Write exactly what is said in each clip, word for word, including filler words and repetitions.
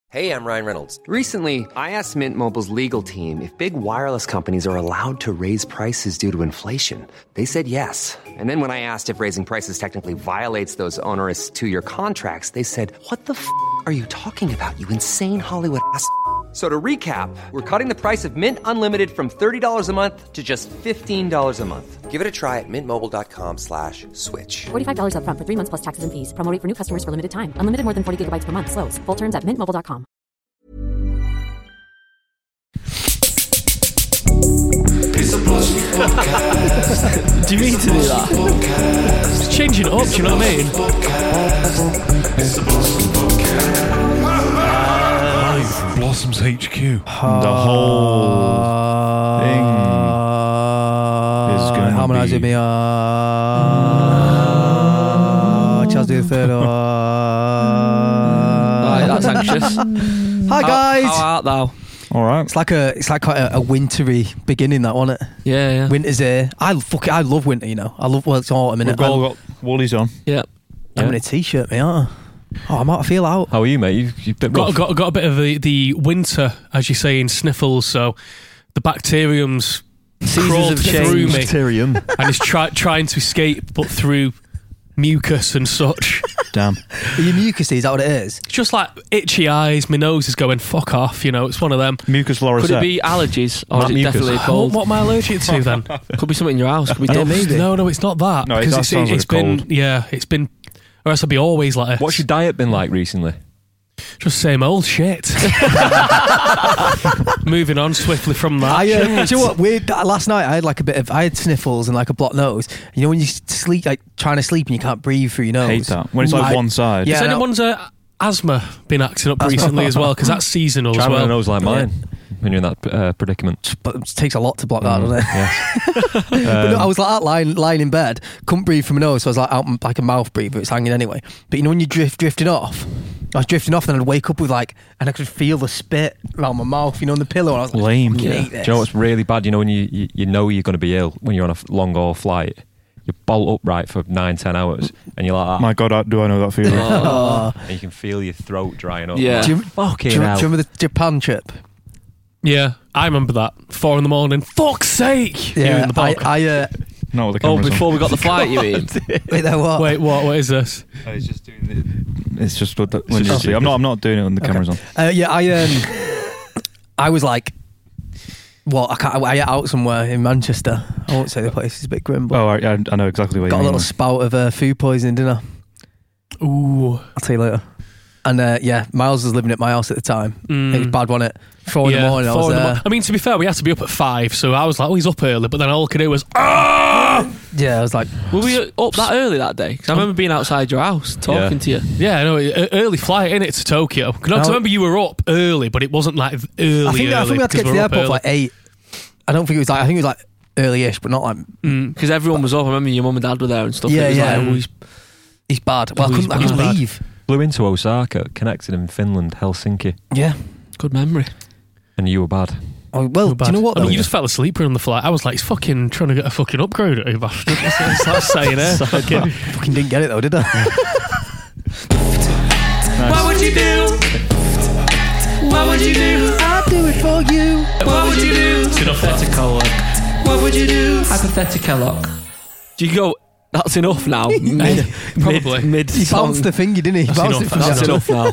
Hey, I'm Ryan Reynolds. Recently, I asked Mint Mobile's legal team if big wireless companies are allowed to raise prices due to inflation. They said yes. And then when I asked if raising prices technically violates those onerous two-year contracts, they said, what the f*** are you talking about, you insane Hollywood ass f- So to recap, we're cutting the price of Mint Unlimited from thirty dollars a month to just fifteen dollars a month. Give it a try at mintmobile.com slash switch. forty-five dollars up front for three months plus taxes and fees. Promo rate for new customers for limited time. Unlimited more than forty gigabytes per month. Slows full terms at mint mobile dot com. It's a Blossom podcast. Do you mean to do that? It's changing it up, do you know what I mean? It's a Blossom podcast. Live from Blossom's H Q. The whole thing is going to harmonise with be... me. Uh, Charles do the third. Uh, Right, that's anxious. Hi guys. How, how art thou? All right. It's like a, it's like quite a, a wintry beginning, that wasn't it? Yeah, yeah. Winter's here. I fuck it. I love winter. You know, I love. Well, it's autumn. We've Innit? all I'm, got woolies on. Yeah. I'm in a t-shirt, me, aren't I? Oh, I'm out. I feel out. How are you, mate? You, you've been Got, got, got a bit of the, the winter, as you say, in sniffles, so the bacterium's crawled have through me bacterium. and is try, trying to escape, but through mucus and such. Damn. Are you mucusy? Is that what it is? It's just like itchy eyes, my nose is going fuck off, you know, it's one of them. Mucus florissette. Could it be allergies or Not is it mucus. definitely What, cold? what am I allergic to then? Could be something in your house. Could be Yeah, dust. maybe. No, no, it's not that. No, it- because that it's, sounds like it's a been, cold. yeah, it's been, or else I'd be always like this. What's your diet been like recently? Just same old shit. Moving on swiftly from that. I, uh, do you know what? Weird. Last night I had like a bit of. I had sniffles and like a blocked nose. You know when you sleep, like trying to sleep and you can't breathe through your nose. Hate that. When it's like I- one side. Yeah. Has no. anyone's uh, asthma been acting up Asthma. recently as well? Because that's seasonal Try as having well. a nose like mine when you're in that uh, predicament. But it takes a lot to block that, Mm, doesn't it? yes. But no, I was like that lying, lying in bed, couldn't breathe from my nose, so I was like out like a mouth breather. It's hanging anyway. But you know when you drift, drifting off. I was drifting off, then I'd wake up with like, and I could feel the spit around my mouth, you know, on the pillow. And I was like, Lame. "Fucking Yeah. hate Do this." you know what's really bad? You know when you, you, you know you're going to be ill when you're on a long haul flight. You bolt upright for nine, ten hours, and you're like that. My God, do I know that feeling? Oh. And you can feel your throat drying up. Yeah. Do you, Fucking do, you, do you hell. remember the Japan trip? Yeah, I remember that. Four in the morning. Fuck's sake! You in the I, bog. I uh, No, with the Oh, cameras on. before we got the flight, you mean? wait there, what? Wait, what? What is this? Oh, he's just doing it. It's just what the, It's just see, I'm not. I'm not doing it when the Okay. cameras on. Uh, yeah, I um, I was like, well, I can't. I ate out somewhere in Manchester. I won't say the place; it's a bit grim. But Oh, I, I know exactly what got a you mean. little spout of uh, food poisoning dinner. Ooh. I'll tell you later. And uh, yeah, Miles was living at my house at the time. Mm. It was bad, wasn't it? Four in the morning. I four was in the there. mo- I mean, to be fair, we had to be up at five, so I was like, oh, he's up early, but then all I could do was, ah! Yeah, I was like, Were we up that early that day? Because I remember being outside your house talking Yeah. to you. Yeah, no, e- early flight, innit, to Tokyo. Because I No. remember you were up early, but it wasn't like early, I think, early. I think we had to get to because the we're up airport for early. like eight. I don't think it was like. I think it was like early-ish, but not like. Because everyone was up. I remember your mum and dad were there and stuff. Yeah, It was yeah. Like, oh, he's- He's bad. Well, I Oh, he's couldn't. I couldn't bad. leave. Flew into Osaka, connected in Finland, Helsinki, Yeah. good memory. and you were bad. Oh, well, We're do you know bad. what? I mean, though? you just fell asleep on the flight. I was like, he's fucking trying to get a fucking upgrade at you bastard. That's, that's, that's saying it. Fucking- fucking didn't get it though, did I? What would you do? What would you do? I'll do it for you. What would you do? It's enough hypothetical. What would you do? Hypothetical. Do you go, that's enough now? Mid, Probably. Mid, mid He song. bounced the finger, didn't he? He That's bounced enough, it from That's the enough now.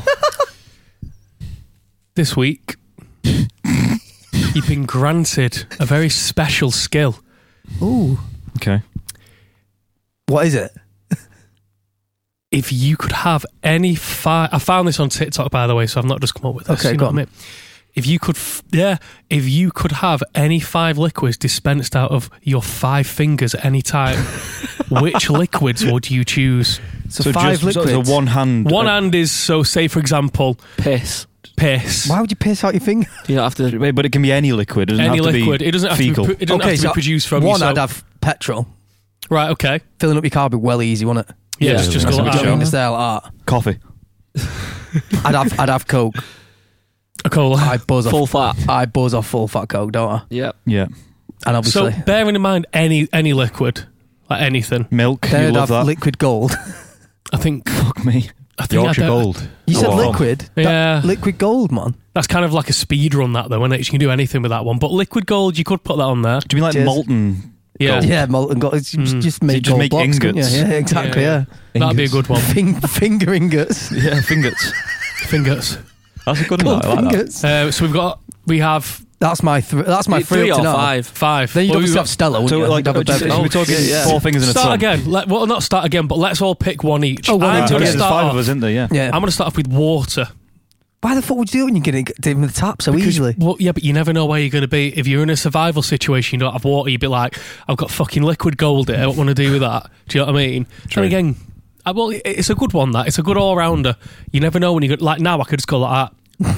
This week, you've been granted a very special skill. Ooh. Okay. What is it? If you could have any five, I found this on TikTok, by the way, so I've not just come up with this. Okay, you go know what I on. mean? If you could, f- yeah, if you could have any five liquids dispensed out of your five fingers at any time, which liquids would you choose? So, So five just, so liquids. it's a one hand. One uh, hand is, so say for example, Piss. piss. Why would you piss out your finger? You don't have to. Wait, but it can be any liquid. It doesn't Any have to liquid. be It doesn't have fecal. to be, pu- it doesn't Okay, have to so be produced from one, you. so- I'd have petrol. Right, okay. Filling up your car would be well easy, wouldn't it? Yeah, Yeah, it's just that's go a like good that. shout. In the style art. Coffee. I'd have I'd have Coke. A cola. I buzz off Full fat. I buzz off full fat Coke, don't I? Yep. Yeah. And obviously So bearing in mind any any liquid, like anything, Milk. then You I'd love have that. liquid gold. I think Fuck me. I think Yorkshire I don't- Gold. You said Oh, liquid? That- Yeah. liquid gold, man. That's kind of like a speed run, that though, isn't it? You can do anything with that one. But liquid gold, you could put that on there. Do you mean like Cheers. molten? Yeah, Yeah, molten gold. It's just, Mm. just So you make just gold make blocks, couldn't ingots? you? Yeah, exactly, Yeah, yeah. that'd be a good one. Fing- finger ingots. Yeah, fingers. Fingers. That's a good one. Gold I like that. fingers. Uh, so we've got we have That's my th- that's my Three three up or to now. five. five. Then you'd Well, we've obviously got- have Stella, wouldn't So you? like, You'd have a just, beverage. we're talking shit, yeah. four fingers in a start thumb. again. Let, well, not start again, but let's all pick one each. Oh, one I'm each, going okay. to There's start five off. of us, isn't there? Yeah. Yeah. I'm going to start off with water. Why the fuck would you do it when you're going to get in with the tap so Because- easily? Well, yeah, but you never know where you're going to be. If you're in a survival situation, you don't have water, you'd be like, I've got fucking liquid gold here. What want to do with that? Do you know what I mean? True. And again, I, well, it- it's a good one, that. It's a good all-rounder. You never know when you go... Like now, I could just go like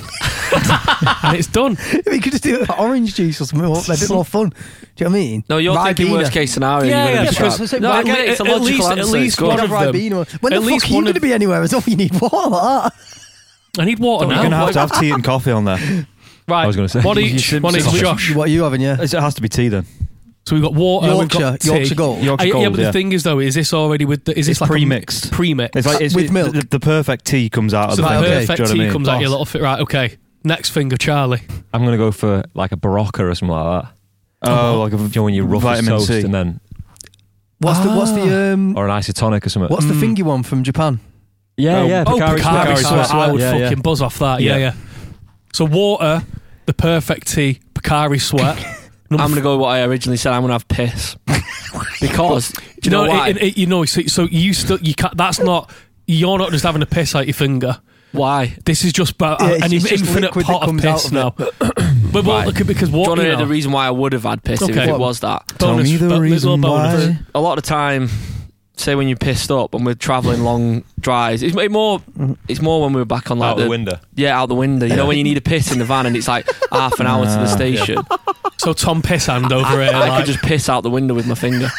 that. And it's done. We could just do it with orange juice or something. It'd be a bit more fun. Do you know what I mean? No, you're thinking Ribena. worst case scenario. Yeah, you're yeah, gonna be because- trapped. because- No, I at get it. le- It's a at logical least- answer. at least Go one on. of Have them- Ribena. When at the least fuck are you one going of- to be anywhere? As all you need water like that. I need water You're now. going to have to have tea and coffee on there. Right. I was gonna say. One You each. should- One each, Sausage. Josh. What are you having, yeah? It has to be tea then. So we've got water. we've Yorkshire, got tea. Yorkshire Gold. Yorkshire Uh, yeah, Gold, but yeah. the thing is, though, is this already with the? Is this It's like a- pre-mixed. Pre-mixed. It's like it's, With it- milk. The, the perfect tea comes out of So the the Right, okay. perfect Do you know what I tea mean? comes out your Boss. little fit. Right. Okay. Next finger, Charlie. I'm going to go for like a Barocca or something like that. Oh, like a Do you know when you rough as vitamin toast C. and then... What's the what's the um Or an isotonic or something. what's the Mm. fingy one from Japan? Yeah, Oh, yeah. Oh, Pocari Pocari Sweat. Sweat. Sweat. I would Yeah, fucking yeah. buzz off that. Yeah, Yeah. yeah. So water, the perfect tea, Pocari Sweat. Number I'm going to go with what I originally said. I'm going to have piss. Because, do you know no, why? it- it- you know, so, so you still you can't. That's not. You're not just having a piss out your finger. Why? This is just about Yeah, an it's just infinite liquid pot that of comes out piss of now. it. But well, Right. look, because Do you what want to you hear know, the reason why I would have had piss if Okay. it was that? Tell bonus, me the but little reason bonus. why. A lot of the time, say when you're pissed up and we're travelling long drives, it's it's more it's more when we were back on like Out the window. Yeah, out the window. You know when you need a piss in the van and it's like half an hour to the Ah. station. So Tom piss hand over I, here. I like- could just piss out the window with my finger.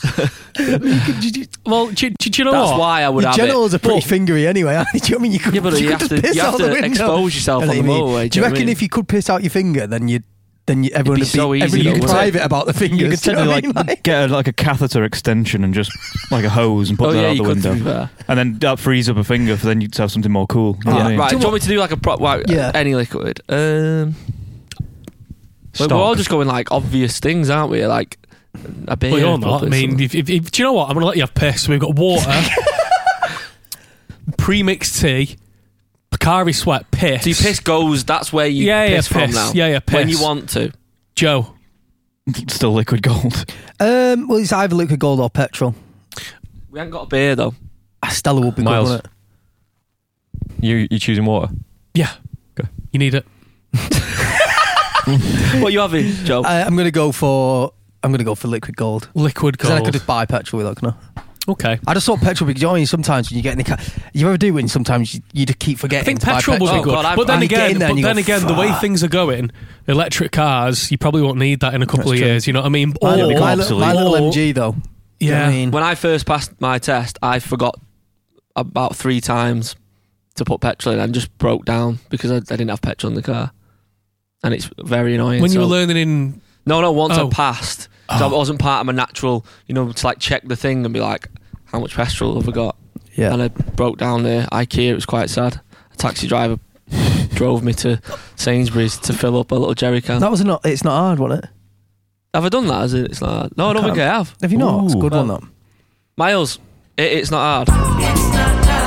well, do, do, do you know That's what? why I would Your have it. genitals are pretty Well- fingery anyway. aren't they? Do you know what I mean? You could, Yeah, but you you could have just to piss you have out the to window. expose yourself I know on the what you mean. motorway. Do you know reckon what I mean? if you could piss out your finger, then you then you, everyone be would be, so easy everyone though, would be wouldn't it? private about the fingers? You could do you know technically what I like, mean? Like- get a, like a catheter extension and just like a hose and put Oh that yeah, out you the could. To be window, fair. and then that frees up a finger for then you to have something more cool. You know what I Yeah. mean? Right. Do Do you you want me to do like a prop? Like, Yeah. Any liquid? Um, we're Stock. all just going like obvious things, aren't we? Like a beer. Well, you're not. I probably, mean, something. if, if, if, do you know what? I'm going to let you have piss. We've got water, pre-mixed tea, Pocari Sweat, piss. so your piss goes. That's where you Yeah, yeah, piss from piss. now. Yeah, yeah, When piss. you want to. Joe. Still liquid gold. Um, well, it's either liquid gold or petrol. We ain't got a beer though. Ah, Stella would be Miles. good, wouldn't it? You you choosing water? Yeah. Okay. You need it. What are you having, Joe? I, I'm gonna go for I'm gonna go for liquid gold. Liquid Because then I gold. could just buy petrol with that, can I? Okay. I just thought petrol because you know what I mean, sometimes when you get in the car, you ever do when sometimes you, you just keep forgetting. I think to buy petrol would be Oh, good. God, I've- but then and you get again, in there but and you then go, again, the way "Fuck." things are going, electric cars, you probably won't need that in a couple That's of true. years. You know what I mean? My, Or- little, become my, little, my little obsolete. M G though. Do you know Yeah. what I mean? When I first passed my test, I forgot about three times to put petrol in and just broke down because I, I didn't have petrol in the car, and it's very annoying. when you So- were learning in, no, no, once Oh. I passed, so Oh. I wasn't part of my natural, you know, to like check the thing and be like, how much petrol have I got? Yeah. And I broke down there. IKEA, it was quite sad. A taxi driver drove me to Sainsbury's to fill up a little jerry can. That was not. It's not hard, was it? Have I done that? Is it? It's not hard. No, I don't think I have. Have you not? It's a Ooh. good one. That. Miles, it, it's not hard.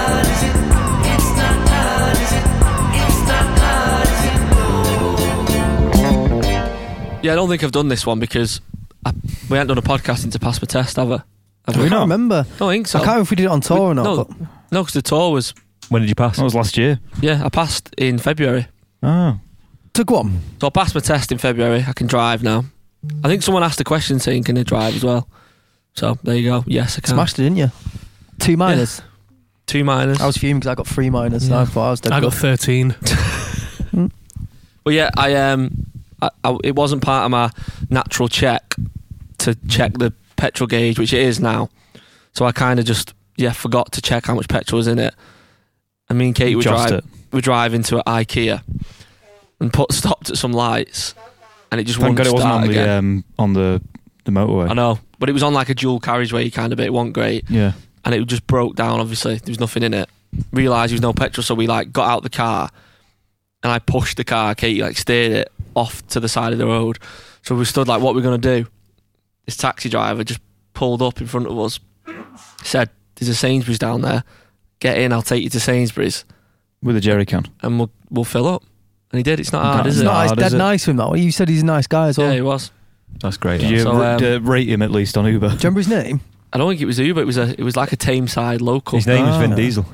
Yeah, I don't think I've done this one because I, we haven't done a podcasting to pass my test, have I? Have I we? can't not? remember. I don't think so. I can't remember if we did it on tour or not. no, but no, because the tour was, When did you pass? That was last year. yeah, I passed in February. Oh, so go on. So I passed my test in February. I can drive now. I think someone asked a question saying, can I drive as well? So there you go. Yes, I can. Smashed it, didn't you? Two minors. Two minors. I was fuming because I got three minors. Yeah. And I thought I was dead I got good. thirteen. But yeah, I um, I, I, it wasn't part of my natural check to check the petrol gauge, which it is now. So I kind of just yeah forgot to check how much petrol was in it. And me and Katie were Just driving, it. we're driving to IKEA and put stopped at some lights, and it just Thank wouldn't God it wasn't start on the again. um, on the the motorway. I know, but it was on like a dual carriageway kind of bit. It wasn't great, Yeah. and it just broke down. Obviously, there was nothing in it. realised there was no petrol, so we like got out the car, and I pushed the car. Katie like steered it off to the side of the road. So we stood like, what are we gonna do? This taxi driver just pulled up in front of us, said, "There's a Sainsbury's down there. Get in. I'll take you to Sainsbury's With a jerry can. and we'll we'll fill up." And he did. It's not hard, No, is it's it? not Nice, hard, dead is it? nice with him though. You said he's a nice guy as well. Yeah, he was. That's great. Did you So, ra- um, uh, rate him at least on Uber? Do you remember his name? I don't think it was Uber. It was a. It was like a Tameside local. His name is Vin Ah. Diesel.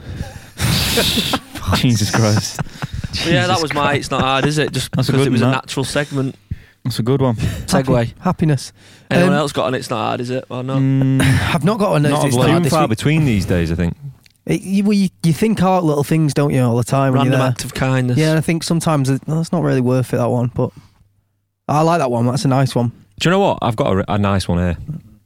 Jesus Christ. But yeah, that was my. It's not hard, is it? Just That's a because good it was one, a that. natural segment. That's a good one. Segue. Happy- happiness. Anyone Um, else got an? It's not hard, is it? Or no? Mm, I've not got a note. Not It's of not late. like Few this far week. between these days, I think. It, you, well, you, you think out little things, don't you, all the time when Random you're there? act of kindness. Yeah, and I think sometimes it, well, it's not really worth it, that one, but I like that one. That's a nice one. Do you know what? I've got a, a nice one here.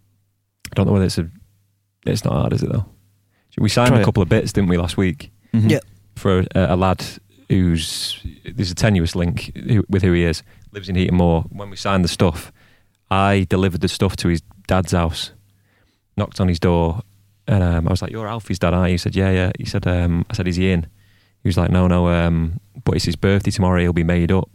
I don't know whether it's a. It's not hard, is it though? We signed Try a it. couple of bits, didn't we, last week? mhm. Yeah. For a, a lad who's there's a tenuous link who, with who he is. Lives in Heaton Moor. When we signed the stuff, I delivered the stuff to his dad's house. Knocked on his door, and um, I was like, "You're Alfie's dad, aren't you?" He said, "Yeah, yeah." He said, um, "I said, is he in?" He was like, "No, no, um, but it's his birthday tomorrow. He'll be made up."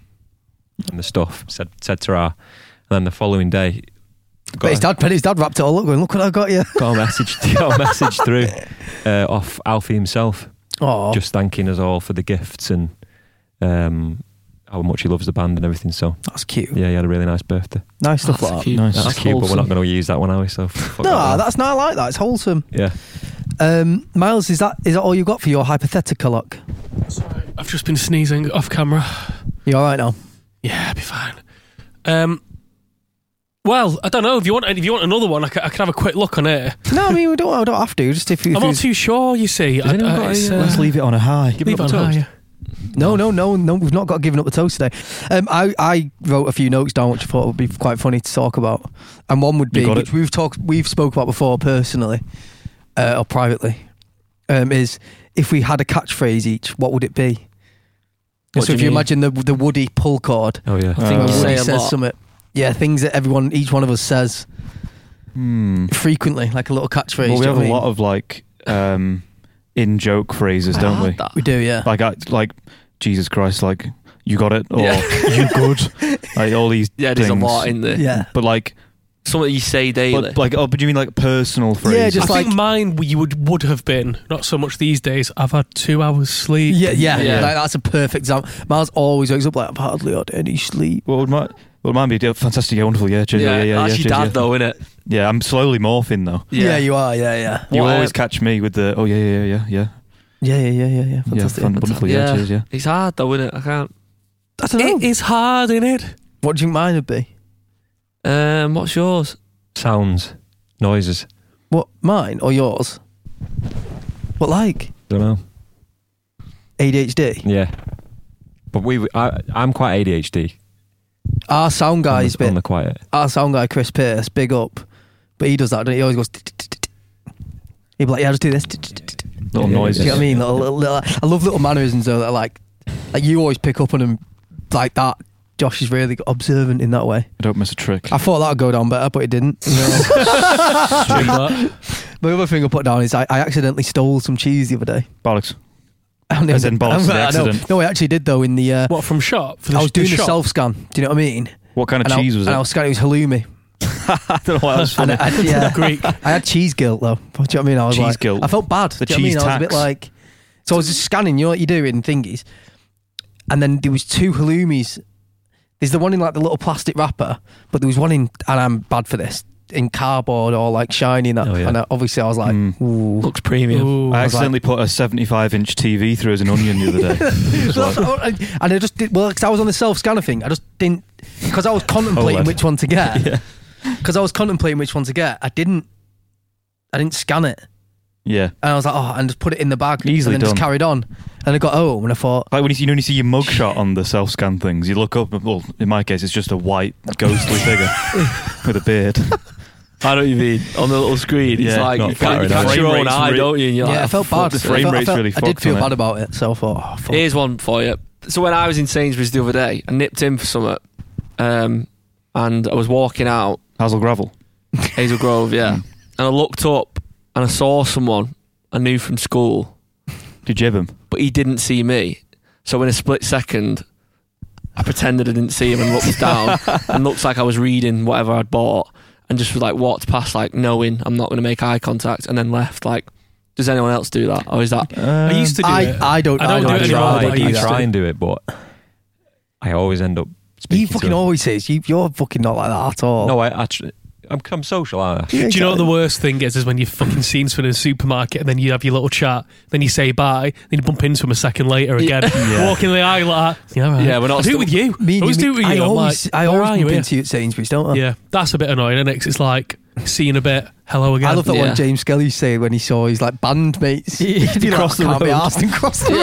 And the stuff said said to her, and then the following day, But got his a- dad, but his dad wrapped it all up going, look what I got you. got a message, got a message through uh, off Alfie himself, Oh, just thanking us all for the gifts and um, how much he loves the band and everything. So that's cute. yeah, he had a really nice birthday. Nice stuff That's like that. cute. Nice. That's, That's cute, but we're wholesome. not going to use that one, are we? So fuck No, that one. that's not I like that. It's wholesome. yeah. Um, Miles, is that is that all you got for your hypothetical look? I've just been sneezing off camera. You all right now? Yeah, I'll be fine. Um, well, I don't know if you want if you want another one, I can, I can have a quick look on it. No, I mean we don't. I don't have to. Just if you. I'm if not you- too sure. You see, I, anyone I, got it's, a, uh, Let's leave it on a high. Give leave it it up on a toast. high. No, no, no, no. We've not got given up the toast today. Um, I, I wrote a few notes down which I thought would be quite funny to talk about, and one would You be got which it. we've talked, we've spoke about before personally uh, or privately. Um, is if we had a catchphrase each, what would it be? What so do if you you mean? imagine the the Woody pull cord, Oh yeah. I think Uh, you where say Woody a says lot. something. Yeah, things that everyone, each one of us says Hmm. frequently, like a little catchphrase. Well, we do you have know a what I lot of like um, in joke phrases, I don't had we? that. mean? We do, yeah. Like, I, like Jesus Christ, like you got it, or Yeah. you good, like all these. Yeah, there's things. a lot in there. Yeah. But like, Something you say daily. but like, oh, but do you mean like personal phrases? Yeah, just I like- think mine you would would have been not so much these days. I've had two hours sleep. Yeah, yeah, Yeah. Like, that's a perfect example. Miles always wakes up like, I've hardly had any sleep. What would my Well, mine be yeah, fantastic, yeah, wonderful, yeah, cheers, yeah, yeah, yeah. that's yeah, your cheers, dad yeah. though, innit? Yeah, I'm slowly morphing though. Yeah, you are. Yeah, yeah. You What, always um, catch me with the oh yeah, yeah, yeah, yeah, Yeah, yeah, yeah, yeah, yeah. yeah, Fantastic. fun, wonderful, yeah, Yeah. cheers, yeah. It's hard though, innit? I can't. I don't know. It is hard, innit? What do you think mine would be? Um, what's yours? Sounds, noises. What, mine or yours? What, like? Don't know. A D H D? Yeah. But we, I, I'm quite A D H D. Our sound on guy's the, on bit. the quiet. Our sound guy, Chris Pierce, big up. But he does that, doesn't he? He always goes. He'd be like, yeah, just do this. Little Yeah, noises. Do you know what I mean? Little, little, little, I love little mannerisms though that are like, like you always pick up on them like that. Josh is really observant in that way. I don't miss a trick. I thought that would go down better, but it didn't. You know? My other thing I put down is I, I accidentally stole some cheese the other day. Bollocks. And it As was- in bollocks, the I know. accident. No, I actually did though. In the uh, What, from shop? For I was doing the the shop? self scan. Do you know what I mean? What kind of and cheese I, was and it? I was scanning. It was halloumi. I don't know why that was And funny. I, I, yeah, Greek. I had cheese guilt though. Do you know what I mean? I was Cheese like, guilt. I felt bad. The Do you know cheese what I mean? I was a bit tax. like, so I was just scanning. You know what you do in thingies, and then there was two halloumis. There's the one in like the little plastic wrapper, but there was one in, and I'm bad for this, in cardboard or like shiny and that. Oh, yeah. And I, obviously I was like, Mm. ooh. Looks premium. Ooh. I was accidentally put a seventy-five inch T V through as an onion the other day. So that's what I- and I just did well because I was on the self scanner thing. I just didn't because I was contemplating OLED. which one to get. Because I was contemplating which one to get. I didn't. I didn't scan it, Yeah. and I was like, oh, and just put it in the bag, Easily and then done. just carried on. And I got home and I thought, Like when you, see, you know when you see your mugshot on the self-scan things, you look up, well, in my case, it's just a white, ghostly figure with a beard. I know what you mean. On the little screen, it's Yeah, like not you can't, you flattering, can't is it? your own Frame rate's eye, re- don't you? And you're yeah, like, I felt fuck bad. this. The frame I felt, rate's I felt, really I did fucked feel on bad it. about it, so I thought, oh, fuck. Here's one for you. So when I was in Sainsbury's the other day, I nipped in for something, um, and I was walking out Hazel Gravel. Hazel Grove, yeah, Mm. and I looked up and I saw someone I knew from school, Did you jib him? but he didn't see me. So in a split second, I pretended I didn't see him and looked down and looked like I was reading whatever I'd bought and just like walked past like knowing I'm not going to make eye contact and then left. Like, does anyone else do that? Or is that... I used to do I, it. I don't. I don't I do it try, anymore, but I I used try to. and do it, but I always end up speaking You to fucking him. always is. You, you're fucking not like that at all. No, I actually... I'm, I'm social, aren't I? Yeah, Do you know what exactly. the worst thing is? Is when you've fucking seen someone in a supermarket and then you have your little chat, then you say bye, then you bump into him a second later again, Yeah. walking the aisle like that. Yeah, right. Yeah, we're not I do it still- with you. Me and I always you, do it with you. I I'm always, like, I where always are you bump here? into you at Sainsbury's, don't I? Yeah, that's a bit annoying, isn't it? 'Cause it's like seeing a bit hello again. I love that Yeah. one James Skelly said when he saw his like bandmates. He'd be like, Cross I the can't be road. arsed and cross the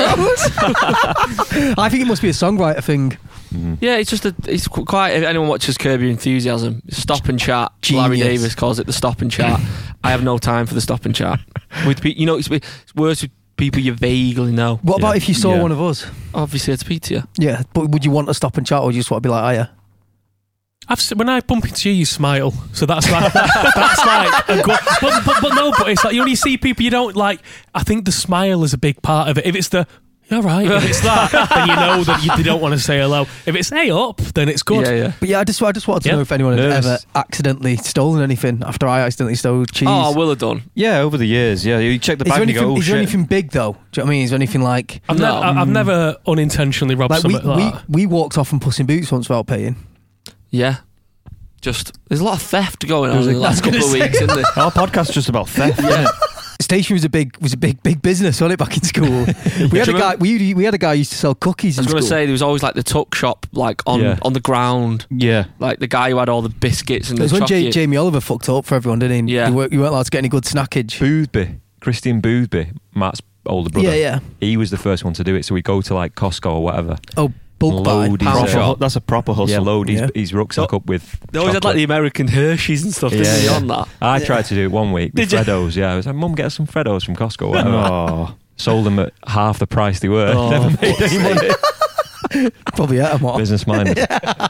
road. I think it must be a songwriter thing. Yeah, it's just a. It's qu- quite. If anyone watches Curb Your Enthusiasm, stop and chat. Larry Genius. Davis calls it the stop and chat. I have no time for the stop and chat with pe- you know. It's, it's worse with people you vaguely know. What about Yeah. if you saw Yeah. one of us? Obviously, I'd speak to you. Yeah, but would you want to stop and chat or do you just want to be like, oh yeah? I've, s- when I bump into you, you smile. So that's like, that's like, a good, but, but, but no, but it's like, you know, when you see people you don't like, I think the smile is a big part of it. If it's the, you're right, if it's that, then you know that you, they don't want to say hello. If it's, hey up, then it's good. Yeah, yeah. But yeah, I just, I just wanted to Yeah. know if anyone had Nervous. ever accidentally stolen anything after I accidentally stole cheese. Oh, I will have done. Yeah, over the years. Yeah, you check the is there bag and you anything, go, oh is there shit. anything big though? Do you know what I mean? Is there anything like... I've, No. never, I've never unintentionally robbed Like we, something like we, that. we walked off and Puss in Boots once without paying. Yeah. Just there's a lot of theft going on was in the like- last I was couple of gonna weeks, say- isn't there? Our podcast's just about theft, isn't it? Station was a big was a big big business, wasn't it? Back in school, we had Do a you guy. remember- We we had a guy who used to sell cookies. I was in going to school. say there was always like the tuck shop, like on Yeah. on the ground, Yeah. like the guy who had all the biscuits and It was the when J- chocolate. Jamie Oliver fucked up for everyone, didn't he? Yeah. you weren't, you weren't allowed to get any good snackage. Boothby, Christian Boothby, Matt's older brother. Yeah, yeah. He was the first one to do it, so we go to like Costco or whatever. Oh, bulk buy. Load his, Pound uh, Proper, shop. hu- that's a proper hustle. Yeah, load his, Yeah. his rucksack up with. They always had like the American Hershey's and stuff, didn't Yeah, they, yeah. on that? I tried to do it one week with Did you? Freddos. Yeah, I was like, "Mum, get us some Freddos from Costco." or Whatever. Oh. Sold them at half the price they were. Oh, Never made any money. Probably yeah, what? Business minded.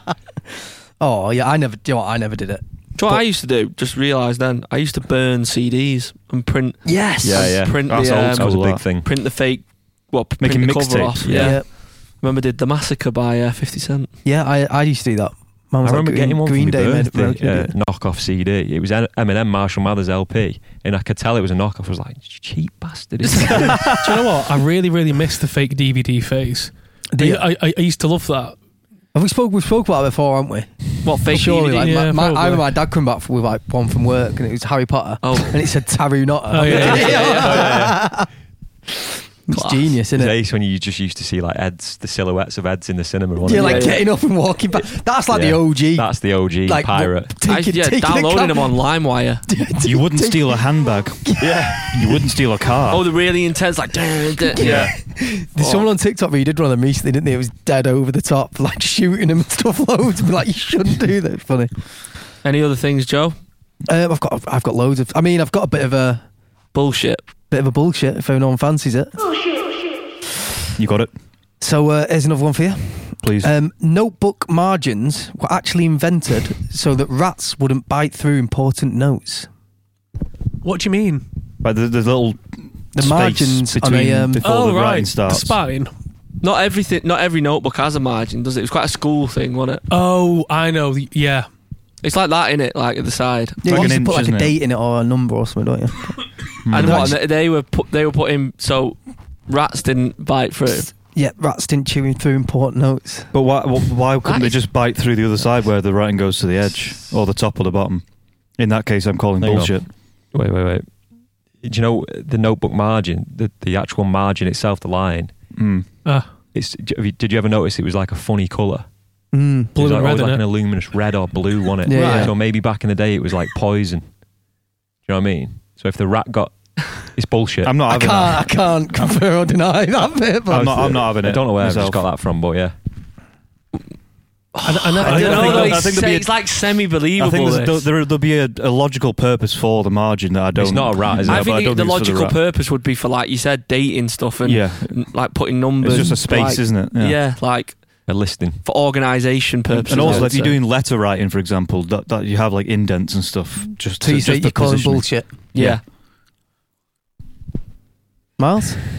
Oh yeah, I never. Do you know what? I never did it. Do you know what I used to do? Just realised then. I used to burn C Ds and print Yes. Yeah, yeah. print That's the old um, That was a school, big that. thing. print the fake. What print Making the cover mixtapes. off? Yeah. Yeah. yeah, Remember did the Massacre by uh, Fifty Cent? yeah. I I used to do that. Mum I was remember like, getting Green, one Green for Day my made birthday, it. uh, knockoff C D. It was Eminem, Marshall Mathers L P, and I could tell it was a knockoff. I was like, cheap bastard. Do you know what? I really, really miss the fake D V D phase. Do you? I, I, I used to love that. Have we spoke? We spoke about it before, haven't we? What fake Surely, D V D? like, Yeah, my, my, I probably. remember my dad coming back with like one from work, and it was Harry Potter, Oh. and it said Taru Notter. Oh, yeah. Yeah, yeah, yeah. It's Class. genius, isn't It's it? ace when you just used to see like Eds, the silhouettes of Eds in the cinema. wasn't Yeah, it? like yeah. getting up and walking back. That's like the Yeah. O G. That's the O G like pirate. Taking, I, yeah, taking a downloading cab- them on LimeWire. You wouldn't steal a handbag. Yeah. You wouldn't steal a car. Oh, the really intense, like, dun, dun. Yeah. There's someone on TikTok who did one of them recently, didn't they? It was dead over the top, like shooting them and stuff loads. And be like, you shouldn't do that. It's funny. Any other things, Joe? Um, I've got, I've got loads of. I mean, I've got a bit of a, Bullshit. bit of a bullshit if anyone fancies it. You got it. So uh, here's another one for you. Please. Um, notebook margins were actually invented so that rats wouldn't bite through important notes. What do you mean? Right, the, the little The space margins on between a, um, before oh, the writing right. The starts. spine. Not everything. Not every notebook has a margin, does it? It was quite a school thing, wasn't it? Oh, I know. the- Yeah. It's like that, innit? Like at the side. Yeah, like you an used to inch, put like a isn't it? date in it or a number or something, don't you? Hmm. And Mm. what? They, they were put. They were putting so rats didn't bite through. Yeah, rats didn't chew through important notes. But why, wh- why couldn't That they is- just bite through the other side where the writing goes to the edge or the top or the bottom? In that case, I'm calling Hang on. bullshit. Wait, wait, wait. Do you know the notebook margin, the, the actual margin itself, the line? Mm. Uh, It's. Have you- Did you ever notice it was like a funny colour? Mm. It blue was like, and red, always like innit? an luminous red or blue, wasn't it? Yeah, yeah. So maybe back in the day it was like poison. Do you know what I mean? So if the rat got, it's bullshit. I'm not I having can't, that. I can't confirm or deny that bit. But I'm not, I'm not having it. I don't know where myself. I've just got that from, but yeah. I, I, know- I, I don't know. think- though, I it's, think there'd be a- it's like I semi-believable. think there's, this. there, there'll be a, a logical purpose for the margin that I don't. It's not a rat, is it? I but think don't the it's for logical rat. purpose would be for, like you said, dating stuff and Yeah. n- like putting numbers. It's just a space, like- isn't it? Yeah. like A listing. for organisation purposes. And I also, would if you're say. doing letter writing, for example, that, that you have like indents and stuff. Just So to, you say just you're the calling positioning. bullshit. yeah. Miles?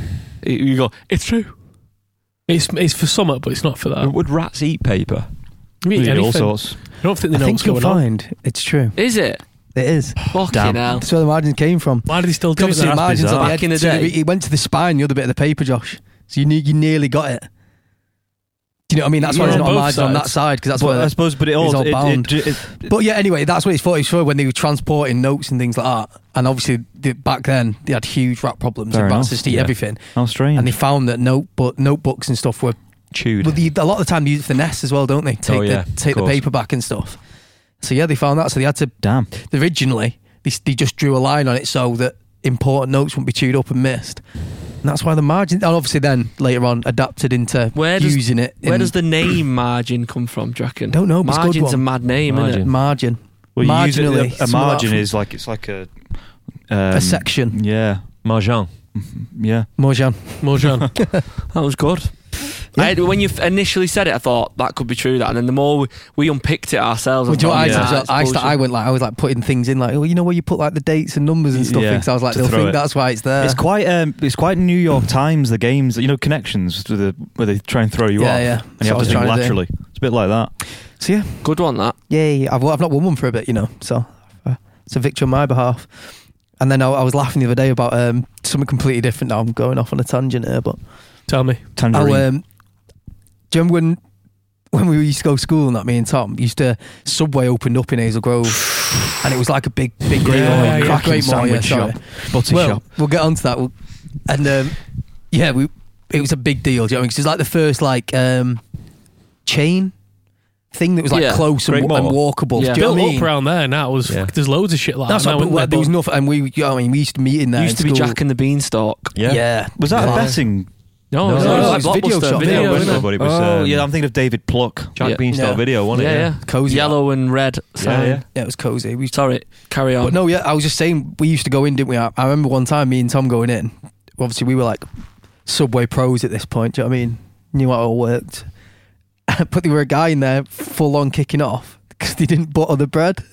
You go, it's true. It's it's for summer, but it's not for that. Would rats eat paper? You eat We eat all anything. sorts. I don't think they I know think what's you'll going on. find it's true. Is it? It is. Fucking Damn. hell. That's where the margins came from. Why did he still do Obviously, the that? margins bizarre. on the Back in the edge, so day. It went to the spine, the other bit of the paper, Josh. So you, ne- you nearly got it. Do you know what I mean? That's why Yeah, there's on not a both margin on that sides. side, because that's But where I suppose, but it it's all, all it, bound. it, it, it, But yeah, anyway, that's what it's for. It's for when they were transporting notes and things like that. And obviously, the, back then, they had huge rat problems. Fair and rats enough, just eat yeah. everything. how strange. And they found that notebook, notebooks and stuff were... Chewed. Well, the, a lot of the time, they use it for nests as well, don't they? Take, Oh, yeah, the, take of the course. paper back and stuff. So yeah, they found that. So they had to... Damn. Originally, they, they just drew a line on it so that important notes wouldn't be chewed up and missed. And that's why the margin... And obviously then, later on, adapted into Where does- using it. Where in- does the name margin come from, do you reckon? Don't know, but it's a good Margin's one. a mad name, Margin. isn't it? Margin. Well, you use it, Marginally, a, a some of margin that- is like, it's like a... Um, A section. Yeah. Mahjong. Yeah. Mojan. Mojan. That was good. I had, when you f- initially said it, I thought that could be true. That, and then the more we, we unpicked it ourselves, Well, I do you know thought, what I yeah, did? it's I, sta- bullshit. I went like I was like putting things in like, oh, you know where you put like the dates and numbers and stuff. Yeah, in, so I was like, to they'll throw think it. that's why it's there. It's quite um, it's quite New York Times, the games, you know, Connections, to the, where they try and throw you Yeah, off. yeah. And That's you what I have was to think trying to do. laterally. It's a bit like that. So yeah, Good one, that. yay! I've I've not won one for a bit, you know. So uh, it's a victory on my behalf. And then I, I was laughing the other day about um, something completely different. Now I'm going off on a tangent here, but Tell me. Tangerine. oh, um, do you remember when when we used to go to school and that me and Tom used to Subway opened up in Hazel Grove, and it was like a big big great Yeah, mall, yeah, crack cracking great mall, yeah, sandwich sorry. shop. Butty well, shop. we'll get onto that. We'll, and um, yeah, we it was a big deal. Do you know what I mean? 'Cause it was like the first like um, chain thing that was like Yeah, close and, Great and Mall. walkable. Yeah. Do you know Built what I mean? up around there now. Was Yeah. There's loads of shit like That's that. what, now, but isn't there there? was nothing, and we, you know, what I mean, we used to meet in there. There used to in be school. Jack and the Beanstalk. Yeah. Yeah, Was that Yeah. a betting? No, No, it was, no, it was no, like it's video Blockbuster shop, video, video, wasn't isn't it? But it was, oh, um, yeah, I'm thinking of David Pluck. Jack Yeah. Beanstalk Yeah. video, wasn't Yeah, it? yeah. cozy. Yellow and red sign. yeah. Yeah, it was cozy. We used to, Sorry, carry on. but no, yeah, I was just saying we used to go in, didn't we? I, I remember one time me and Tom going in. Obviously, we were like Subway pros at this point. Do you know what I mean? Knew how it all worked. But there were a guy in there full on kicking off because they didn't butter the bread.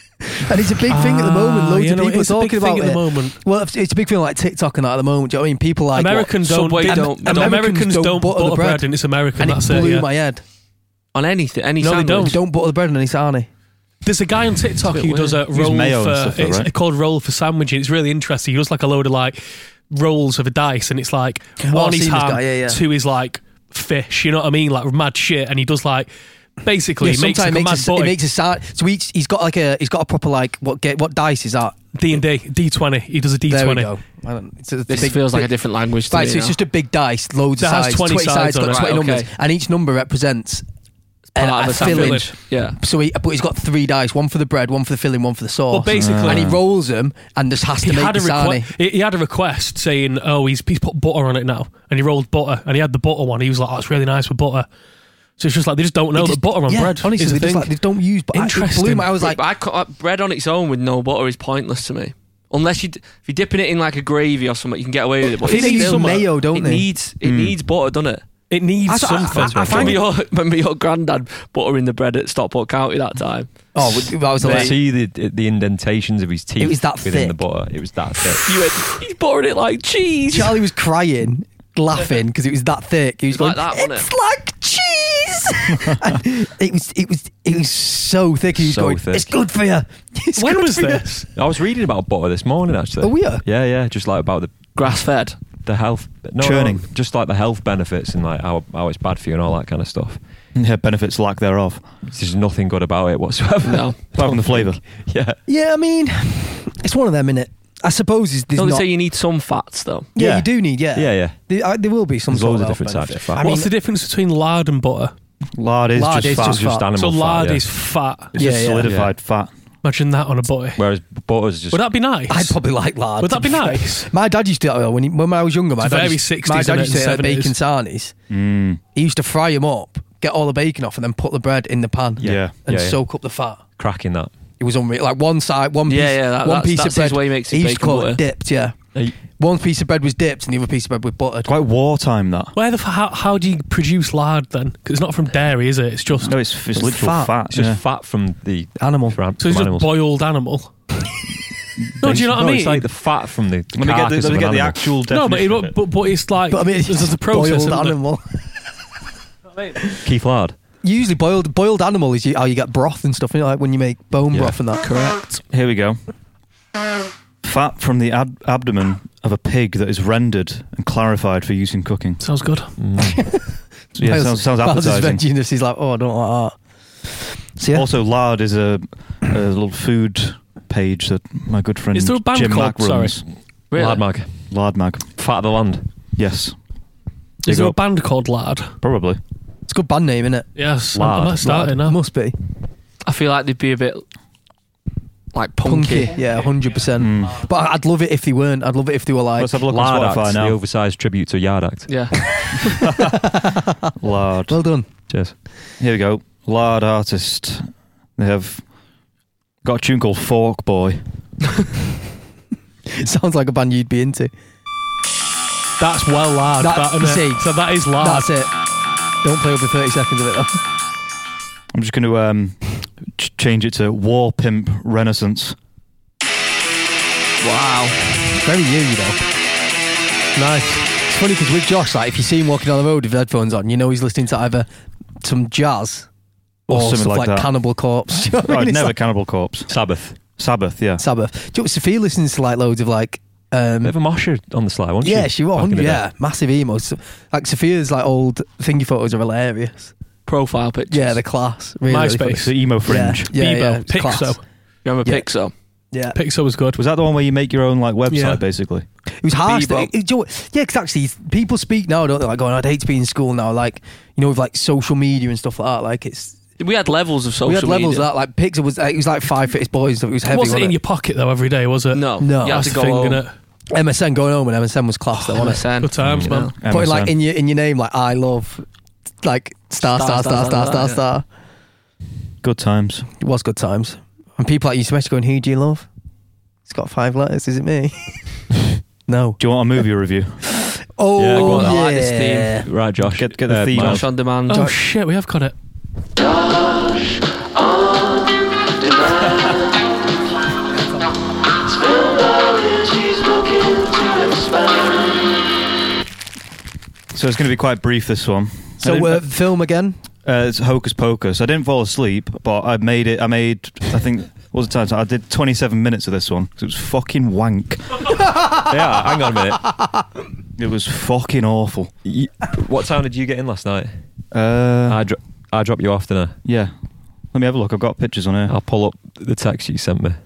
And it's a big thing at the moment. Ah, Loads you of know, people are it's a big talking thing about at it. the moment. Well, it's it's a big thing like TikTok and that at the moment. Do you know what I mean? People like what? Americans don't, Subway do- don't- Am- don't- Americans don't, butter, the bread. and it's American. and it That's blew it. Yeah. my head. On anything, any No, they sandwich. don't. They don't butter the bread on any sarnie. There's a guy on TikTok It's a bit who does a Use roll mayo and for stuff, though, it's right? called roll for sandwich. It's really interesting. He does like a load of like rolls of a dice, and it's like Oh, one I've is seen this ham, guy, yeah, yeah. two is like fish. You know what I mean? Like mad shit. And he does like basically Yeah, he makes sometimes like it a makes mad a, it boy. makes a side. So he's, he's got like a he's got a proper like what get what dice is that? D and D D twenty. He does a D There we twenty. go. I don't, it's a, This big- feels like a big- different language to Right, me so it's now. just a big dice, loads That of has sides, twenty sides on got it. twenty Right, numbers, okay. and each number represents Part a, of a a sandwich. filling. Yeah. So he, but he's got three dice: one for the bread, one for the filling, one for the sauce. Well, basically, and he rolls them and just has to he make had, the a sarnie. requ- he he had a request saying, "Oh, he's he's put butter on it now," and he rolled butter, and he had the butter one. He was like, "Oh, it's really nice with butter." So it's just like they just don't know It that just- butter on yeah, bread honestly, is a they just thing. like they don't use. But I, it blew Interesting. my- I was like, But I cut up bread on its own with no butter is pointless to me. Unless you, d- if you're dipping it in like a gravy or something, you can get away with it. But I think it's they use still- mayo, don't it they? Needs, it needs butter, doesn't it? It needs I- I- something. I- I find Remember your, remember your granddad buttering the bread at Stockport County that time? oh, that was You like, see the the indentations of his teeth It was that within thick. the butter. It was that thick. You went, he's buttering it like cheese. Charlie was crying, laughing because it was that thick. He was Like going, that, wasn't "It's it?" like cheese." And it was, it was, it was so thick. He was So going, thick. "It's good for you." It's When good was for you." this? I was reading about butter this morning, actually. Oh, were you? Yeah, yeah. Just like about the Grass fed. the health, no, Churning. no, just like the health benefits and like how how it's bad for you and all that kind of stuff. Yeah, benefits lack thereof. There's nothing good about it whatsoever. No. Apart from the flavour. Yeah. Yeah, I mean, it's one of them, innit? I suppose is there's Don't they not. say you need some fats though? yeah, Yeah. you do need. Yeah, Yeah, yeah. There, uh, there will be some There's sort loads of of different health types of benefit. fat. I mean, What's the difference between lard and butter? Lard is Lard just is fat. just Just fat. animal So fat, lard yeah. is fat. It's Yeah, just yeah. solidified fat. Imagine that on a butty. Whereas butter's just Would that be nice? I'd probably like lard. Would to that be fair. nice? My dad used to uh, when he, when I was younger. My It's dad very used, sixties, my dad isn't used to it, uh, and bacon seventies. sarnies. Mm. He used to fry them up, get all the bacon off, and then put the bread in the pan. Yeah. and Yeah, yeah. soak up the fat. cracking that. It was unreal. Like one side, one piece, Yeah, yeah, that- one that's- piece that's of bread. his way he makes his he used to bacon call butter. it dipped. Yeah, Are you- one piece of bread was dipped, and the other piece of bread was buttered. Quite wartime, that. Where the f- how, how do you produce lard then? Because it's not from dairy, is it? It's just No, it's, it's, It's literal fat. fat. It's just yeah. fat from the Animal. from, so it's from just animals. boiled animal. No, do you know what I No, mean? It's like the fat from the Let me get the, carcass let me of get an the animal. actual no, but, definition. it, but but it's like But I mean, there's a process. boiled isn't there? animal. Keith Lard. Usually, boiled boiled animal is you, how you get broth and stuff. You know, like when you make bone Yeah. broth and that. Correct. Here we go. Fat from the ab- abdomen of a pig that is rendered and clarified for use in cooking. Sounds good. So, yeah, sounds, sounds Miles' appetizing. vegginess, he's like, oh, I don't like that. So, yeah. Also, lard is a, a little food page that my good friend Is there a band Jim called- Mack runs. Really? Lard mag. Lard mag. Fat of the land. Yes, Is Big there a up. band called Lard? probably. It's a good band name, isn't it? Yes, Lard. I'm not starting now. Must be. I feel like they'd be a bit like punky. Punky. Yeah, one hundred percent. Mm. But I'd love it if they weren't. I'd love it if they were like. Let's have a look Lard on Act, Spotify the now. oversized tribute to Yard Act. Yeah. Lard. Well done. Cheers. Here we go. Lard artist. They have got a tune called Fork Boy. Sounds like a band you'd be into. That's well lard. That- That, innit? see, so that is lard. That's it. Don't play over thirty seconds of it though. I'm just going to um, ch- change it to War Pimp Renaissance. Wow. Very you, you know. Nice. It's funny because with Josh, like, if you see him walking down the road with headphones on, you know he's listening to either some jazz Or or, something stuff like like, that. Cannibal Corpse. Do you know what I Right, mean? It's never like Cannibal Corpse. Sabbath. Sabbath, yeah. Sabbath. Do you know what, Sophia listens to like loads of like. Um, Bit of a mosher on the slide, wasn't she? yeah, she was. Back in the day? Yeah, massive emo. So, like Sophia's like old thingy photos are hilarious. Profile pictures. Yeah, the class. Really, really funny. It's the emo fringe. Yeah, yeah, Bebo, yeah, it's class. Pixo. Remember Yeah. Pixo? Yeah. Pixo was good. Was that the one where you make your own like website, Yeah. basically? It was harsh. Bebo. It, it, do you know what- yeah, because actually, people speak now, don't they? Like, going, I'd hate to be in school now. Like, you know, with like social media and stuff like that. Like, it's We had levels of social we had levels media. of that. Like, Pixar was like, it was like five fittest boys. So it was It heavy. wasn't in wasn't your it? pocket though every day, was it? No. No. You had That's to the go thing, home. innit? M S N going home and M S N was class. though, M wasn't S N. Good times, Yeah. man. it? Putting like M S N. in your in your name, like I love, like star star star star star star. Good times. It was good times. And people like used to message going, "Who do you love?" It's got five letters. Is it me? No. Do you want a movie review? Oh Yeah, go on. I yeah. like this theme. Right, Josh. Get- get the Uh, theme Miles. Josh on demand. Oh shit, we have got it. So it's going to be quite brief, this one. I So didn't- uh, film again. Uh, it's Hocus Pocus. I didn't fall asleep, but I made it. I made. I think. What was the time? So I did twenty-seven minutes of this one. It was fucking wank. Yeah, hang on a minute. It was fucking awful. Y- What time did you get in last night? Uh, I, dro- I dropped you off, didn't yeah. Let me have a look. I've got pictures on I? here. I'll pull up the text you sent me.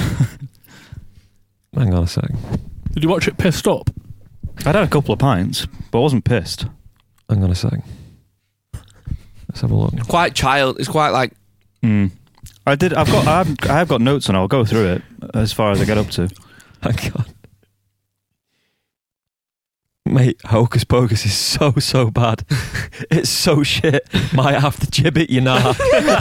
Hang on a sec. Did you watch it pissed up? I'd had a couple of pints, but I wasn't pissed. Hang on a sec. Let's have a look. Quite child. It's quite like Mm. I did. I've got. I've, I have got notes on it. I'll go through it as far as I get up to. Hang on. Mate, Hocus Pocus is so, so bad. It's so shit. Might have to gibbet you now.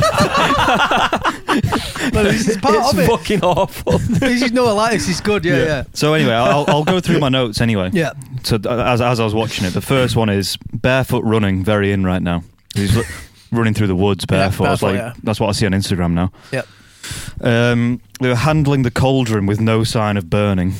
this is part it's of it. fucking awful. This is no, I like this. It's good. Yeah, yeah. So anyway, I'll, I'll go through my notes anyway. Yeah. So th- as as I was watching it, the first one is barefoot running. Very in right now. He's l- running through the woods barefoot. I was barefoot, like, yeah. that's what I see on Instagram now. Yep. Um, they were handling the cauldron with no sign of burning.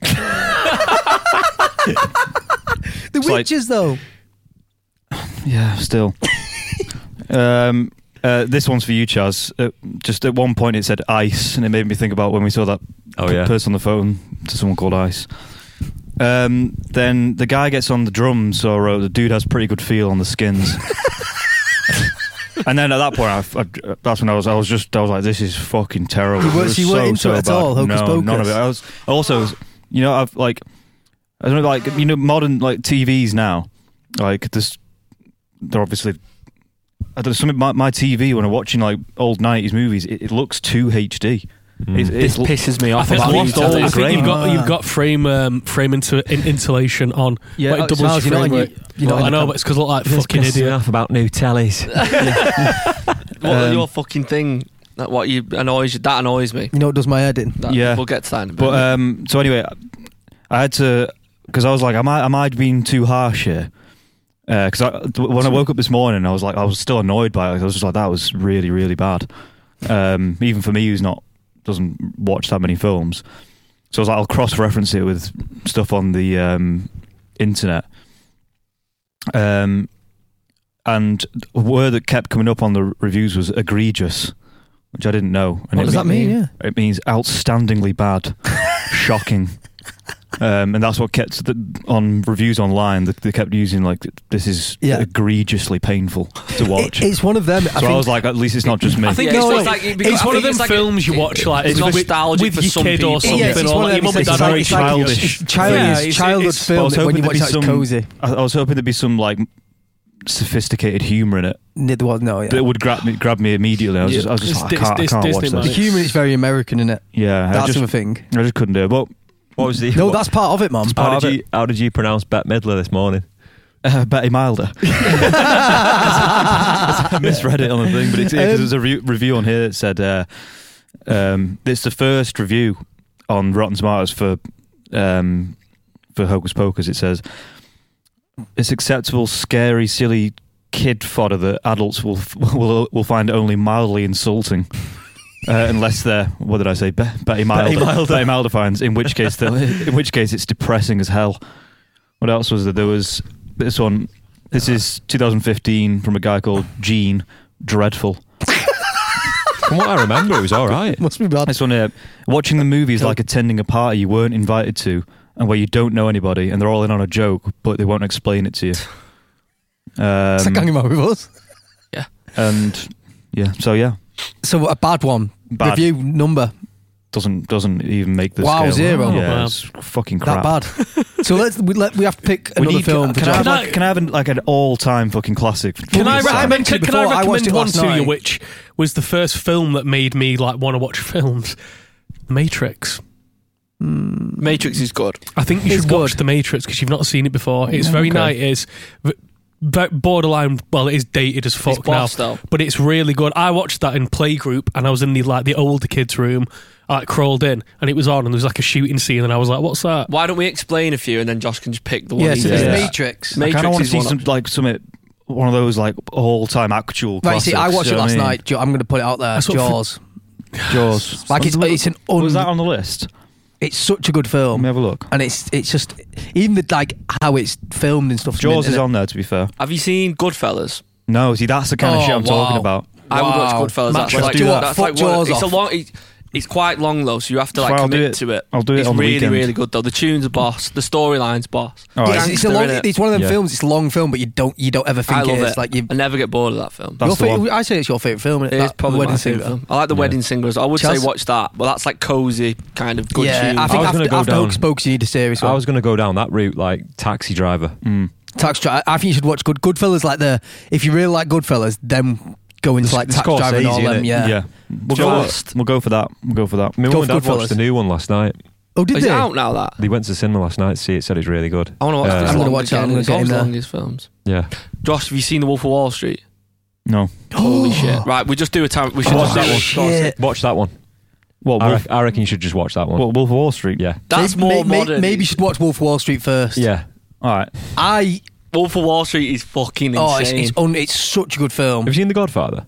The It's like- witches, though. Yeah, still. um, uh, this one's for you, Chaz. Uh, just at one point it said ice, and it made me think about when we saw that Oh, p- yeah. person on the phone to someone called Ice. Um, then the guy gets on the drums, or uh, the dude has pretty good feel on the skins. And then at that point, I, I, that's when I was. I was just. I was like, "This is fucking terrible." You weren't- It was so you weren't into so it at bad. all, Hocus no, none of Pocus? it. I was also, you know, I've like, I don't know, like you know, modern like T Vs now, like this. They're obviously. I don't know, something. My, my T V when I'm watching like old nineties movies, it, it looks too H D. Mm. It's, this it's, pisses me I off. think, about I've I lost these all think, the I days. think you've grain. got you've got frame um, frame into in, insulation on. Yeah, like oh, double Miles, you're not frame in rate. your- you're not in I the know, cam- but it's because I look like a Just fucking pissing idiot. off about new tellies. What Um, your fucking thing? That what you annoys you? That annoys me. You know what does my head in? That, Yeah. We'll get to that in a bit. But um, so anyway, I had to because I was like, am I am I being too harsh here? Because I when I woke up this morning, I was like, I was still annoyed by it. I was just like, that was really really bad. Um, even for me, who's not doesn't watch that many films. So I was like, I'll cross-reference it with stuff on the um, internet. Um, and a word that kept coming up on the reviews was egregious, which I didn't know. And What it does that mean? Yeah. It means outstandingly bad, shocking. Um, and that's what kept the, on reviews online. They, they kept using like, "This is Yeah. egregiously painful to watch." It, it's one of them. so I, I, think, was like, at least it's not just me. I think Yeah, it's, no, it's no, like it's one of them like films you watch like it's with, nostalgic with for your some kid or people. something, yeah, it's, it's or one of like them. your mum and It's, dad it's, are like, very it's, like, childish. it's childish, Yeah, it's- childhood it's- film I was when hoping you there'd watch be that, it's some- cozy. I, I was hoping there'd be some like sophisticated humour in it Neither was no. Yeah. that would grab me, grab me immediately. I was Yeah. just, I was just It's like, Dis- I can't, I Dis- can't Disney, watch man. The this. humour is very American, isn't it? Yeah, I That's just, the thing. I just couldn't do it. But What was the? No, what- that's part of it, Mum. how part did of you how did you pronounce Bette Midler this morning? uh, Betty Milder. I misread it on the thing, but it's because Um, there's a re- review on here that said uh, um, it's the first review on Rotten Tomatoes for um, for Hocus Pocus. It says it's acceptable, scary, silly kid fodder that adults will will will find only mildly insulting. Uh, unless they're, what did I say, Be- Betty Milder. Betty Milder. Betty Milder finds, in which case, they'll- in which case, it's depressing as hell. What else was there? There was this one. This is two thousand fifteen from a guy called Gene. Dreadful. From what I remember, it was all right. Must be bad. This one here. Watching the movie is like attending a party you weren't invited to, and where you don't know anybody, and they're all in on a joke, but they won't explain it to you. Um, It's like hanging out with us. and yeah, so yeah, So a bad one. Bad. Review number doesn't doesn't even make the Wow, scale. zero. Yeah, Wow. it's fucking crap. that bad. So let's we, let, we have to pick We another need- film. Can, for I have John. like, can I have an, like an all-time fucking classic? Can I Well, I recommend? mentioned Can, can I before, I watched recommend it one last to you, night. which was the first film that made me like want to watch films? The Matrix. Matrix is good. I think you It's should watch good. The Matrix because you've not seen it before. It's No, very okay. nineties, v- v- borderline. Well, it is dated as fuck now, boss, though. but it's really good. I watched that in playgroup, and I was in the like the older kids' room. I like, crawled in, and it was on, and there was like a shooting scene, and I was like, "What's that?" Why don't we explain a few and then Josh can just pick the one? Yeah, he so thinks. there's Yeah. Matrix. I Matrix kind of want to is see one some of- like some one of those like all-time actual. Right, see, I classics, watched you it know what last I mean? night. Jo- I'm going to put it out there. That's what Jaws. Jaws. Like it's it's an un- Was that on the list? it's such a good Let film, me have a look. and it's it's just even the like how it's filmed and stuff. Jaws is on there. To be fair, Have you seen Goodfellas? no. See, that's the kind of Oh, shit I'm talking wow. about. I would watch Wow. Goodfellas. Matt, That's let's like do that. that's Fuck like one, Jaws it's a off. long. It's, it's quite long though, so you have to like Well, I'll do commit it- to it. I'll do it It's on the really, weekend. really good though. The tune's a boss. The storyline's boss. All right. It's, it's a Gangster, long. innit? It's one of them Yeah. films. It's a long film, but you don't you don't ever think I love it is. it. Like you. I never get bored of that film. That's Your the one. fa- I say it's your favorite film. Isn't It it is That- probably Wedding my Singer. favourite film. I like The Yeah. Wedding Singers. I would Chelsea- say watch that, but that's like cozy kind of good Yeah, tune. I think I was gonna after, go after down- Hocus Pocus, you need a serious I one. was going to go down that route, like Taxi Driver. Mm. Tax Driver. I think you should watch Good Goodfellas. Like the if you really like Goodfellas, then go into like It's Tax Driver and all Scorsese, them. innit? Yeah. Yeah, we'll Joe go. West. We'll go for that. We'll go for that. My Go mum and for dad watched Goodfellas. the new one last night. Oh, did Is they? it out now? That They went to the cinema last night to see it. Said it's really good. I want to watch Uh, this. I'm gonna long watch it, I'm again. gonna It's get in always there. long as films. Yeah. Josh, have you seen The Wolf of Wall Street? No. Holy shit! Right, we just do a time. We should Watch just do that a one. Shit. Watch that one. What? I, Wolf, rec- I reckon you should just watch that one. what, Wolf of Wall Street. Yeah. That's Maybe- more may- may- modern. Maybe you should watch Wolf of Wall Street first. Yeah. All right. I. Wolf of Wall Street is fucking Oh, it's insane. it's, un, it's such a good film. Have you seen The Godfather?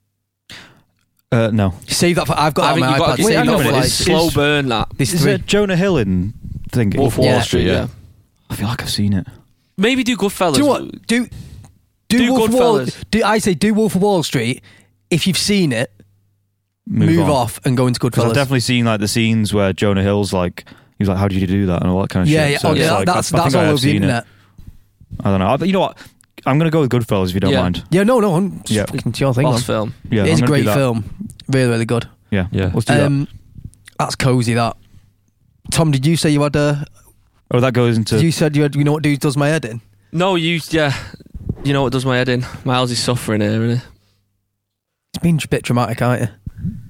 Uh, no. Save that for. I've got I it on think my you've got iPad. to Wait, Save hang that on a for minute, like. It's slow burn that. This Is three. it Jonah Hill in thingy? Wolf of Yeah. Wall Street. Yeah. Yeah. I feel like I've seen it. Maybe do Goodfellas. Do you know what? Do do, Do Wolf of Wall. Goodfellas. Do I say do Wolf of Wall Street? If you've seen it, move, on. off and go into Because I've Goodfellas. definitely seen like the scenes where Jonah Hill's like, he was like, "How did you do that?" and all that kind of yeah, shit. yeah. So oh, it's yeah like, that's I, I that's think I all have over the seen it. internet. I don't know. I, you know what? I'm gonna go with Goodfellas if you don't Yeah. mind. Yeah, no, no. It's, Yeah. it's your thing. boss Man. film. Yeah, It is I'm a gonna do great that. film. Really, really good. Yeah, Yeah. Let's do that. Um, that's cozy. That. Tom, did you say you had a? Oh, that goes into. You said you had. You know what dude does my head in? No, you. Yeah. You know what does my head in? Miles is suffering here, isn't he? It's been a bit dramatic, aren't you?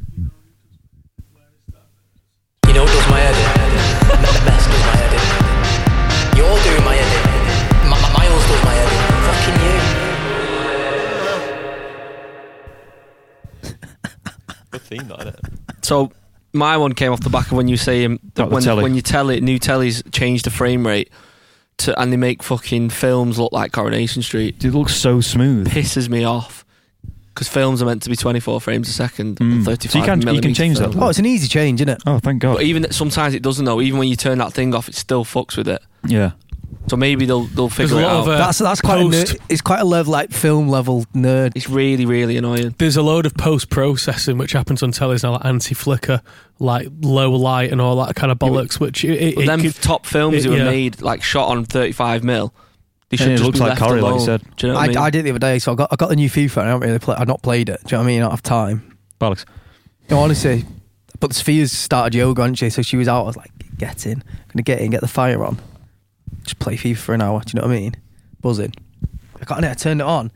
You know what does my head in? Not the best does my head in. You're doing my head in. M- Miles does my head in. Fucking you. Good theme, that, isn't it? So my one came off the back of when you say um, that Not the when telly. when you tell it new tellies change the frame rate to and they make fucking films look like Coronation Street. It looks so smooth. Pisses me off. because films are meant to be twenty-four frames a second, Mm. and So thirty-five you can- you can millimeter change that. film. Oh, it's an easy change, isn't it? Oh, thank God. But even sometimes it doesn't though. Even when you turn that thing off, it still fucks with it. Yeah. So maybe they'll they'll There's figure a it lot out. of uh, That's that's quite a post- ner- it's quite a level like film level nerd. It's really really annoying. There's a load of post processing which happens on tellies now, like anti flicker, like low light, and all that kind of bollocks. Which it, it, But it them could- top films it- who were yeah. made like shot on thirty-five mil, they should And it just looks be like left Corrie, like you alone. said. Do you know what I, I mean? I did the other day, so I got I got the new FIFA and I don't really play. I've not played it. Do you know what I mean? I don't have time. Bollocks. No, honestly, but Sophia's started yoga, hasn't she? So she was out. I was like, get in, gonna get in, get the fire on, just play FIFA for an hour. Do you know what I mean? Buzzing. I got in it, I turned it on,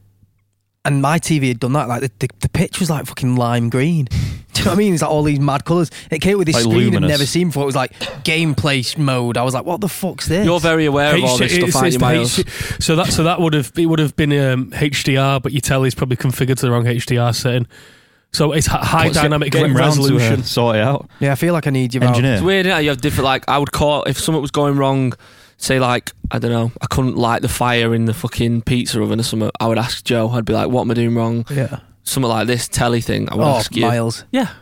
and my T V had done that. Like the, the, the pitch was like fucking lime green. Do you know what I mean? It's like all these mad colours. It came with this Like screen I'd luminous. never seen before. It was like gameplay mode. I was like, what the fuck's this? You're very aware of all this H- stuff, it's- aren't it's you, the Miles? H- so that so that would have it would have been um, H D R, but your telly's probably configured to the wrong H D R setting. So it's hi- high Let's get- dynamic get him round to, uh, resolution. sort it out. Yeah, I feel like I need you. Engineer. It's weird, isn't it? You have different, like, I would call, if something was going wrong, say, like, I don't know, I couldn't light the fire in the fucking pizza oven or something, I would ask Joe, I'd be like, what am I doing wrong? Yeah. Something like this telly thing, I would Oh, ask you. Miles. Yeah,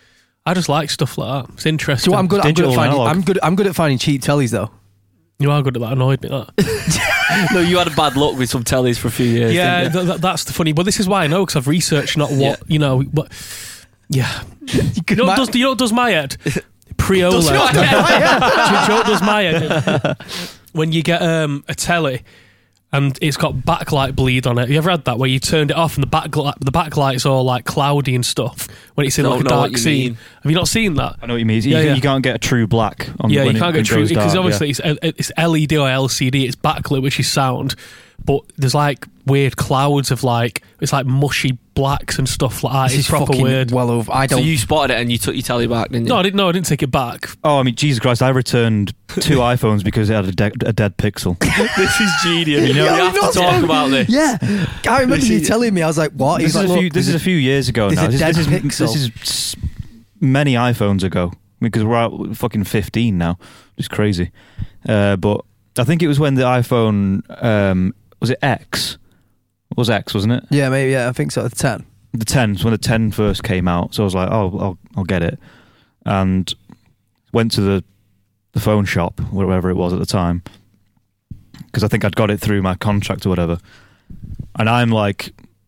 I just like stuff like that. It's Do interesting. you know what I'm good? I'm good Digital at finding. analog. I'm good. I'm good at finding cheap tellies though. You are good at that. Annoyed me that. No, you had a bad luck with some tellies for a few years. yeah, didn't you? th- th- that's the funny. But this is why I know, because I've researched not what Yeah. you know. But yeah, you know what does you know what does my head? Pre-OLED. Does my Do you know what does my head? When you get um, a telly and it's got backlight bleed on it. You ever had that where you turned it off and the backlight the backlight's all like cloudy and stuff when it's in Don't like a know what dark you scene? mean. Have you not seen that? I know what you mean. You, Yeah, yeah. you can't get a true black on Yeah, when you can't it, get true goes because dark, obviously yeah. it's, it's L E D or L C D. It's backlit, which is sound, but there's like weird clouds of like it's like mushy blacks and stuff like that. This It's is proper fucking weird. well over. I So don't. you spotted it and you took your telly back, didn't you? No, I didn't. No, I didn't take it back. Oh, I mean, Jesus Christ! I returned two iPhones because it had a, de- a dead pixel. This is genius. You know, Yeah, we have we've to not talk spoken- about this. Yeah, I remember This you is- telling me. I was like, "What?" This, He's like, is, a few, "Look, this is a few years ago there's now. a This, dead this is pixel. this is s- many iPhones ago because we're out fucking fifteen now. It's crazy. Uh, but I think it was when the iPhone um, was it X? It was X, wasn't it? Yeah, maybe. Yeah, I think so. The ten. The ten, when the ten first came out. So I was like, oh, I'll, I'll get it. And went to the, the phone shop, wherever it was at the time, because I think I'd got it through my contract or whatever. And I'm like,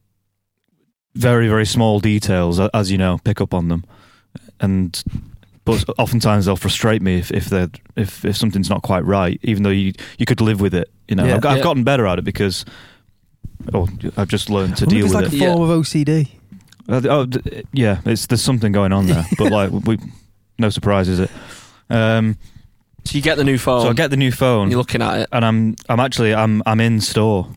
very, very small details, a- as you know, pick up on them. And but oftentimes they'll frustrate me if if they're if, if something's not quite right, even though you you could live with it. You know, Yeah. I've, got- I've Yeah. gotten better at it because oh, I've just learned to I wonder if deal it's with like it. a form of O C D. Uh, oh, d- yeah, it's there's something going on there, but like we, no surprise, is it? Um, So you get the new phone. so I get the new phone, and you're looking at it. and I'm I'm actually I'm I'm in store,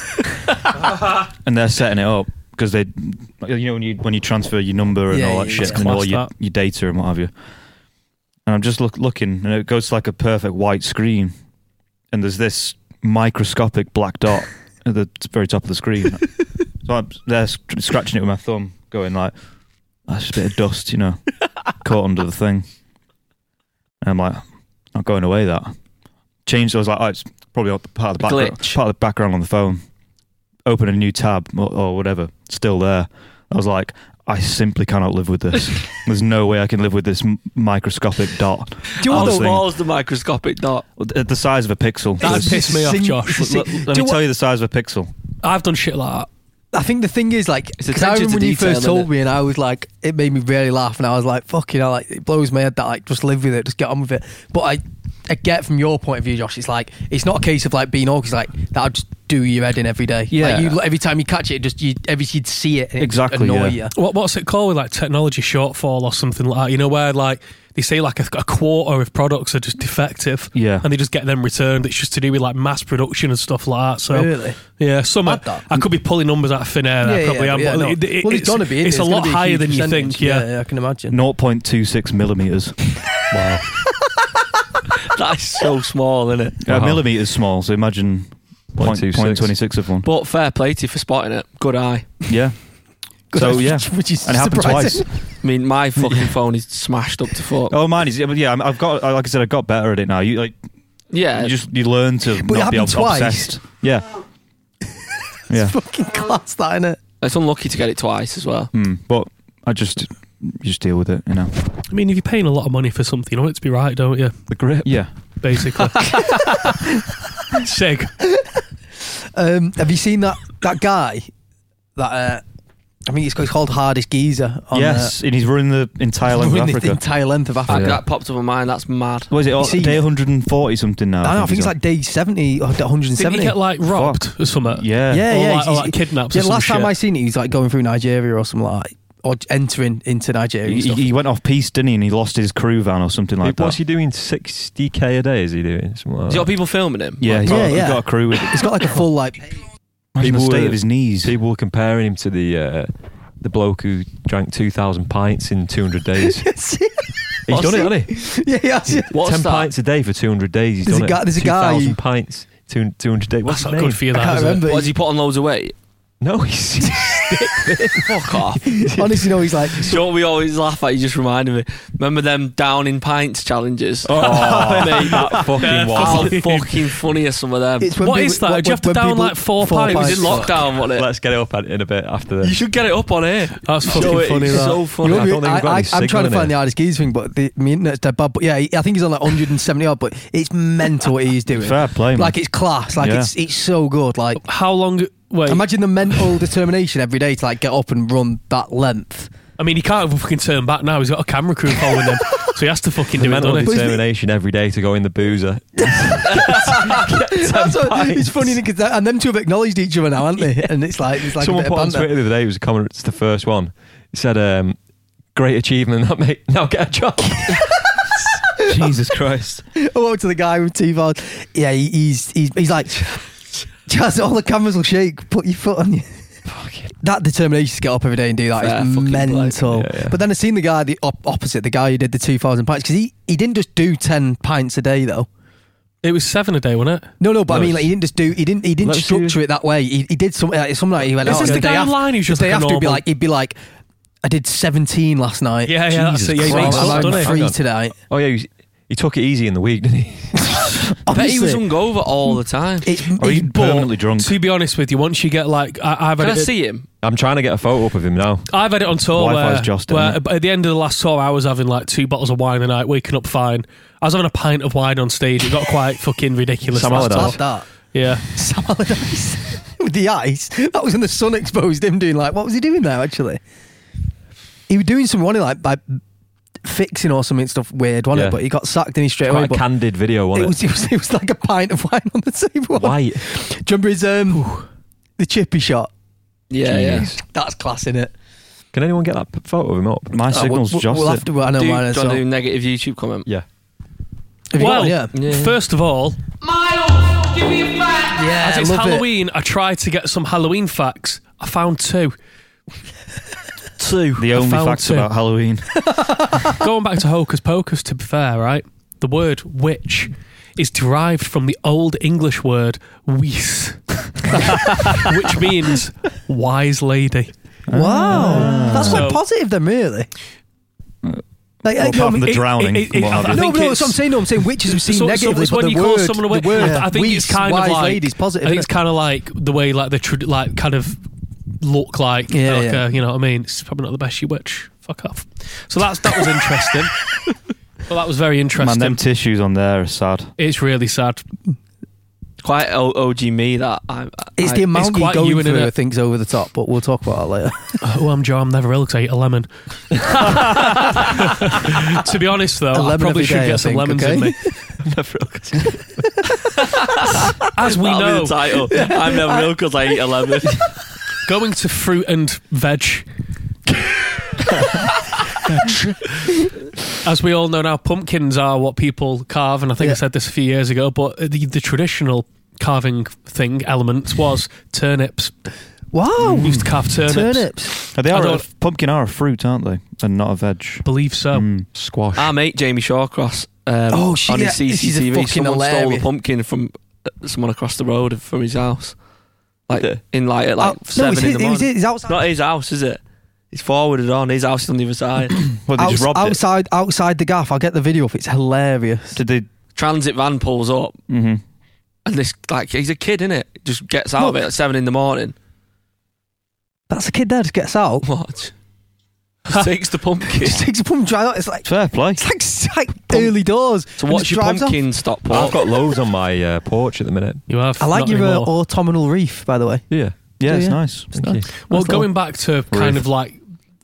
and they're setting it up because they, you know, when you when you transfer your number and Yeah, all that yeah, shit yeah. and all Class your that. your data and what have you. And I'm just look, looking, and it goes to like a perfect white screen, and there's this microscopic black dot at the very top of the screen. So I'm there sc- scratching it with my thumb, going like, "That's just a bit of dust, you know, caught under the thing." And I'm like, "Not going away." That changed. I was like, "Oh, it's probably part of the background, Glitch. part of the background on the phone." Open a new tab or, or whatever, still there. I was like, "I simply cannot live with this. There's no way I can live with this m- microscopic dot." Do you How want Honestly. small is the microscopic dot? At the size of a pixel. That It's- pissed me off, Sing- Josh. sing- Let, let Do me you tell want- you the size of a pixel. I've done shit like that. I think the thing is, like, It's because I attention remember to when you detail, first told isn't it? me, and I was like, it made me really laugh, and I was like, fucking hell, like, it blows my head that, like, just live with it, just get on with it. But I, I get from your point of view, Josh, it's like, it's not a case of, like, being awkward, it's like, that'll just do your head in every day. Yeah. Like, you, every time you catch it, it just, you, every, you'd see it, and it'd just Exactly, annoy yeah. you. What what's it called with like technology shortfall or something like that? You know where like they say like a, a quarter of products are just defective, Yeah. and they just get them returned. It's just to do with like mass production and stuff like that. So Really? yeah, some I, Mad that. I could be pulling numbers out of thin air. There, Yeah, probably yeah, am, yeah, but no. it, it, well, it's, it's gonna be. Isn't it's it? a It's lot gonna be higher huge than you percentage. think. Yeah. yeah, yeah, I can imagine. zero point two six millimeters. Wow. That's so small, isn't it? A Wow. millimeter is small, so imagine point, point two six. point two six of one. But fair play to you for spotting it. Good eye. Yeah. So yeah, Which is and it happened surprising. twice. I mean, my fucking phone is smashed up to fuck. Oh, mine is. Yeah, but yeah, I'm- I've got. Like I said, I've got better at it now. You like, Yeah. you just you learn to But it not be happened twice. obsessed. Yeah. It's Yeah. fucking class, that, innit? It's unlucky to get it twice as well. Mm, but I just you just deal with it, you know. I mean, if you're paying a lot of money for something, you want it to be right, don't you? The grip. Yeah. Basically. Sig. Um, have you seen that that guy? That uh, I think it's called Hardest Geezer. On, Yes, and he's running the entire uh, length of running Africa. the entire length of That, Africa. that popped up in my mind. That's mad. What is it? Oh, see- day one hundred forty something now. I, know, I think he's it's on. like day seventy or one hundred Didn't seventy. he get like robbed Fuck. or something? Yeah. yeah, Or yeah, like- or he's- like kidnapped or Yeah, some last time shit. I seen it, he was like going through Nigeria or something like, or entering into Nigeria. And He, stuff. he went off piste, didn't he? And he lost his crew van or something like What's that. he doing? sixty k a day? Is he doing? Something like Has he got that? people filming him? Yeah, he's, Yeah, got, he's yeah. got a crew with. He's got like a full like. Imagine the People state were- of his knees. People were comparing him to the uh, the bloke who drank two thousand pints in two hundred days. He's What's done it, he- hasn't he? Yeah, yeah, yeah. What's Ten that? pints a day for two hundred days. He's There's done a guy- it. there's a guy- two thousand pints, two, 200 days. What's That's his not name? good for you, I that, can't is it? remember. What, has he put on loads of weight? No, he's, he's Fuck off. Honestly, no, he's like. Don't we always laugh at? You just reminded me. Remember them down in pints challenges? Oh, mate, that fucking Yeah, How was. fucking funny are some of them? It's when What people- is that? when- Do you have to when down people- like four It was pints? in lockdown, wasn't it? Let's get it up in a bit after You this. should get it up on here. That's fucking Show it, funny, it's that. so You funny. know, I don't think I, we've got I, any I'm trying signal to in find it. the hardest geese thing, but the, my internet's dead bad. But yeah, he, I think he's on like one hundred seventy odd. But it's mental what he's doing. Fair play, man. Like it's class. Like Yeah. it's it's so good. Like How long? Wait, imagine the mental determination every day to like get up and run that length. I mean, he can't fucking turn back now. He's got a camera crew following him, so he has to fucking The do it, mental doesn't he? determination every day to go in the boozer. That's what, it's funny because and them two have acknowledged each other now, haven't they? And it's like it's like Someone a bit put of on banter. Twitter the other day, it was a comment, it's the first one. He said, um, great achievement, that mate. Now get a job. Jesus Christ. I walked to the guy with T-Vod. Yeah, he, he's he's he's like, just all the cameras will shake. Put your foot on you. That determination to get up every day and do that is Fair fucking play. mental. Yeah, yeah. But then I seen the guy the op- opposite, the guy who did the two thousand pints, because he, he didn't just do ten pints a day though. It was seven a day, wasn't it? No, no, but I No, mean, like he didn't just do. He didn't. He didn't Let's structure do- it that way. He, he did something. Like, something like he went. Is out this and the day guy after- online who's the just day like a after? He'd be normal- like, he'd be like, I did seventeen last night. Yeah, yeah, that's Jesus it. Yeah, he Christ. makes I'm, up, I'm doesn't he? free Hang on. today. Oh, yeah, he, was- he took it easy in the week, didn't he? I bet he was Honestly, hungover all the time. It's, Or he's it's permanently drunk. To be honest with you, once you get like, I, I've had Can I it. see him? I'm trying to get a photo up of him now. I've had it on tour Wi-Fi's where, just, where isn't it? at the end of the last tour I was having like two bottles of wine a night, waking up fine. I was having a pint of wine on stage. It got quite fucking ridiculous. Sam last Allardyce. tour. Love that. Yeah. Sam Allardyce with the ice. That was when the sun exposed him doing like, what was he doing there actually? He was doing something funny like by fixing or something stuff weird, wasn't Yeah. it? But he got sacked and he straight Quite away. a But candid video, it wasn't was, it? it was it was like a pint of wine on the table. White. Do you remember his um the chippy shot? Yeah, yeah. Jeez. That's class, innit? Can anyone get that p- photo of him up? My Oh, signal's we'll, just we'll have to. I know Do, mine do is. you want So. to do negative YouTube comment? Yeah. Have you got Well, one? yeah. Yeah. first of all, Miles, give me a fact. Yeah, as I it's love it. Halloween, I tried to get some Halloween facts. I found two. two. the I only found facts two. about Halloween. Going back to Hocus Pocus, to be fair, right? The word witch is derived from the Old English word wees, which means wise lady. Wow, that's quite So- positive then, really. Like, Well, like, no, apart from the it- drowning. it- it- and what I- have I you. no, think no, it's- that's what I'm saying. No, I'm saying witches we've seen So- so negatively, it's but when the you call word, someone a witch, the word, I, I think wees, it's kind wise of like ladies, positive. I think it's isn't kind of like the way like the trad- like kind of look like, Yeah, like yeah. A, you know what I mean. It's probably not the best you witch. Fuck off. So that's that was interesting. Well, that was very interesting. Man, them tissues on there are sad. It's really sad. Quite O- O G me that. I, I, It's I- the amount quite you you go in through, it. I think's over the top, but we'll talk about that later. Oh, I'm Joe. I'm never ill because I eat a lemon. To be honest, though, A I lemon probably every should day, get I some think, lemons okay? in me. As we That'll be know, the title. I'm never ill because I eat a lemon. going to fruit and veg. As we all know now, pumpkins are what people carve, and I think I Yeah. said this a few years ago, but the, the traditional carving thing element was turnips. Wow, We used to carve turnips. turnips. They I are a, don't- pumpkin are a fruit, aren't they? And not a veg. Believe so. Mm. Squash. Our mate Jamie Shawcross um, Oh, shit, on yeah, his C this C is a T V, fucking someone stole a hilarious- pumpkin from uh, someone across the road from his house. Like Yeah. in like at like Oh, no, seven it's in his, the it was morning. his, outside, Not his house, is it? He's forwarded on. His house is on the other side. Well, they just outs- robbed outside, outside the gaff. I'll get the video up. It's hilarious. it. Did they? Transit van pulls up, Mm-hmm. and this like he's a kid, innit? Just gets out of it at seven in the morning. That's a kid there. Just gets out. What? Just takes the pumpkin. Just takes a pumpkin drive out. It's like Fair play. it's like, it's like early doors. So and what's just your drives off. pumpkin stop? I've got loads on my uh, porch at the minute. You have. I like not your uh, anymore. autumnal reef, by the way. Yeah. Yeah, Do it's you? nice. It's Thank nice. you. Well, Nice going little- back to kind of like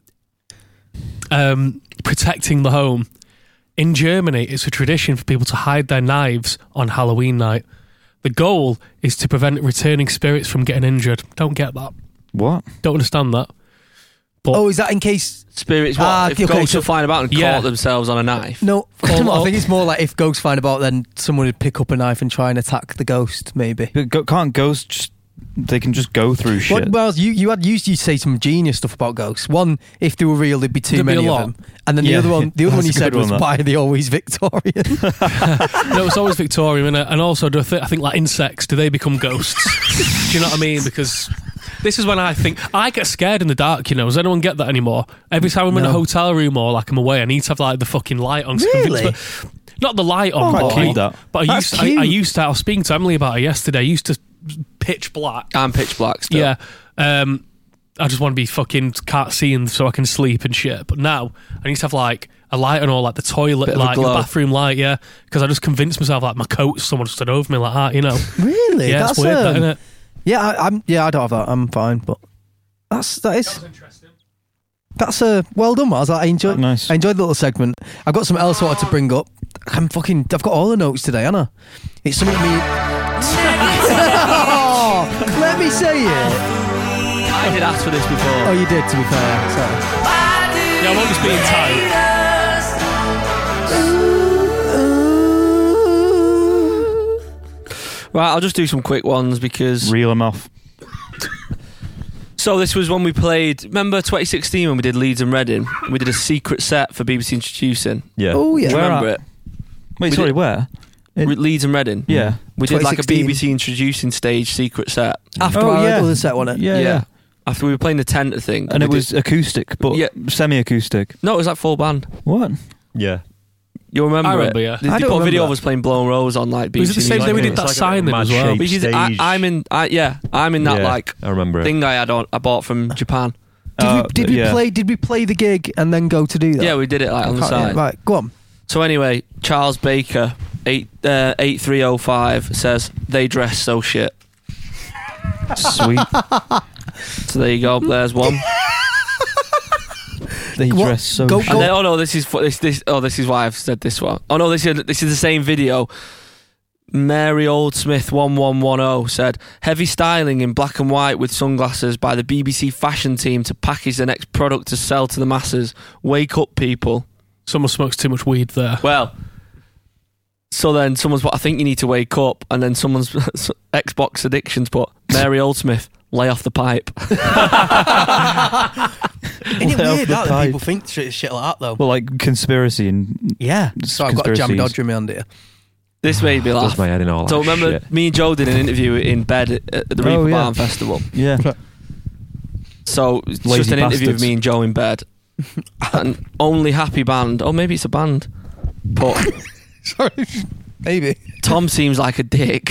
um, protecting the home, in Germany, it's a tradition for people to hide their knives on Halloween night. The goal is to prevent returning spirits from getting injured. Don't get that. What? Don't understand that. But Oh, is that in case? Spirits, what? Ah, if okay, ghosts so- are flying about and Yeah. caught themselves on a knife. No, Call- I think it's more like if ghosts find about, then someone would pick up a knife and try and attack the ghost. Maybe. But go- Can't ghosts just... They can just go through shit. What, well, you you had used you say some genius stuff about ghosts. One, if they were real, there'd be too There'd be many a of lot. them. And then the Yeah, other one, the other one that's you a said good was one, that. why are they always Victorian? no, it's always Victorian, innit? And also, do I, th- I think like insects, do they become ghosts? Do you know what I mean? Because this is when I think I get scared in the dark. You know, does anyone get that anymore? Every time I'm in a No. hotel room or like I'm away, I need to have like the fucking light on. to Really? convince me- Not the light on, Quite but, cute, I, that. but I That's used I, I cute. used to. I was speaking to Emily about it yesterday. I used to pitch black. I'm pitch black still. Yeah. Um, I just want to be fucking can't see so I can sleep and shit. But now I need to have like a light on, or like the toilet Bit of a light, the glow. bathroom light. Yeah, because I just convinced myself like my coat, someone stood over me like that. You know. Really? Yeah, That's it's weird, um, that, isn't it? Yeah, I, I'm. Yeah, I don't have that. I'm fine, but that's that is. Interesting. That's a uh, well done, Mars. I enjoyed. Nice. I enjoyed the little segment. I've got something else I wanted to bring up. I'm fucking. I've got all the notes today, Anna. It's something me. Oh, let me say it. I did ask for this before. Oh, you did. To be fair, sorry. Yeah, I'm always being tight. Right, I'll just do some quick ones because. Reel them off. So this was when we played. Remember twenty sixteen when we did Leeds and Reading? We did a secret set for B B C Introducing. Yeah. Oh yeah. Do you Where remember at? it? Wait, We sorry, did- where? In- Re- Leeds and Reading. Yeah. We did like a twenty sixteen. B B C Introducing stage secret set. After Oh, our yeah. other set, wasn't it? Yeah, yeah. After we were playing the tent, I think. And we it was did- acoustic, but Yeah. semi-acoustic. no, it was like full band. What? Yeah. You remember, I remember, it? yeah. They, I they don't put a video remember of us playing Blown Rose on like B B Was C. it the same Music. day we did It's that like a signing mad as well? shape. Because I, Stage. I'm in, I, yeah, I'm in that Yeah, like I remember it. thing I had on, I bought from Japan. Did Uh, we did we yeah. play? Did we play the gig and then go to do that? Yeah, we did it like on the Can't- yeah, side. right, go on. So anyway, Charles Baker, eight uh, eight three oh five says they dress so shit. Sweet. So there you go. There's one. They What? dress so Go- shit. And then, oh no, this is fu- this this oh this is why I've said this one. Oh no, this is this is the same video. Mary Oldsmith one one one oh said heavy styling in black and white with sunglasses by the B B C fashion team to package the next product to sell to the masses. Wake up, people. Someone smokes too much weed there. Well, so then someone's put, I think you need to wake up, and then someone's Xbox addictions put Mary Oldsmith, lay off the pipe. Isn't it Lay off weird the that, that pipe. people think shit, shit like that though? Well, like conspiracy and Yeah. So I've got a jam conspiracies. dodger in my hand here. This made me laugh. Does my head in all So that remember, shit. me and Joe did an interview in bed at at the Reaper Oh, yeah. Barn Festival. yeah. So it's just Lazy an interview of bastards. me and Joe in bed. And only happy band. Oh, maybe it's a band. But Sorry, maybe. Tom seems like a dick.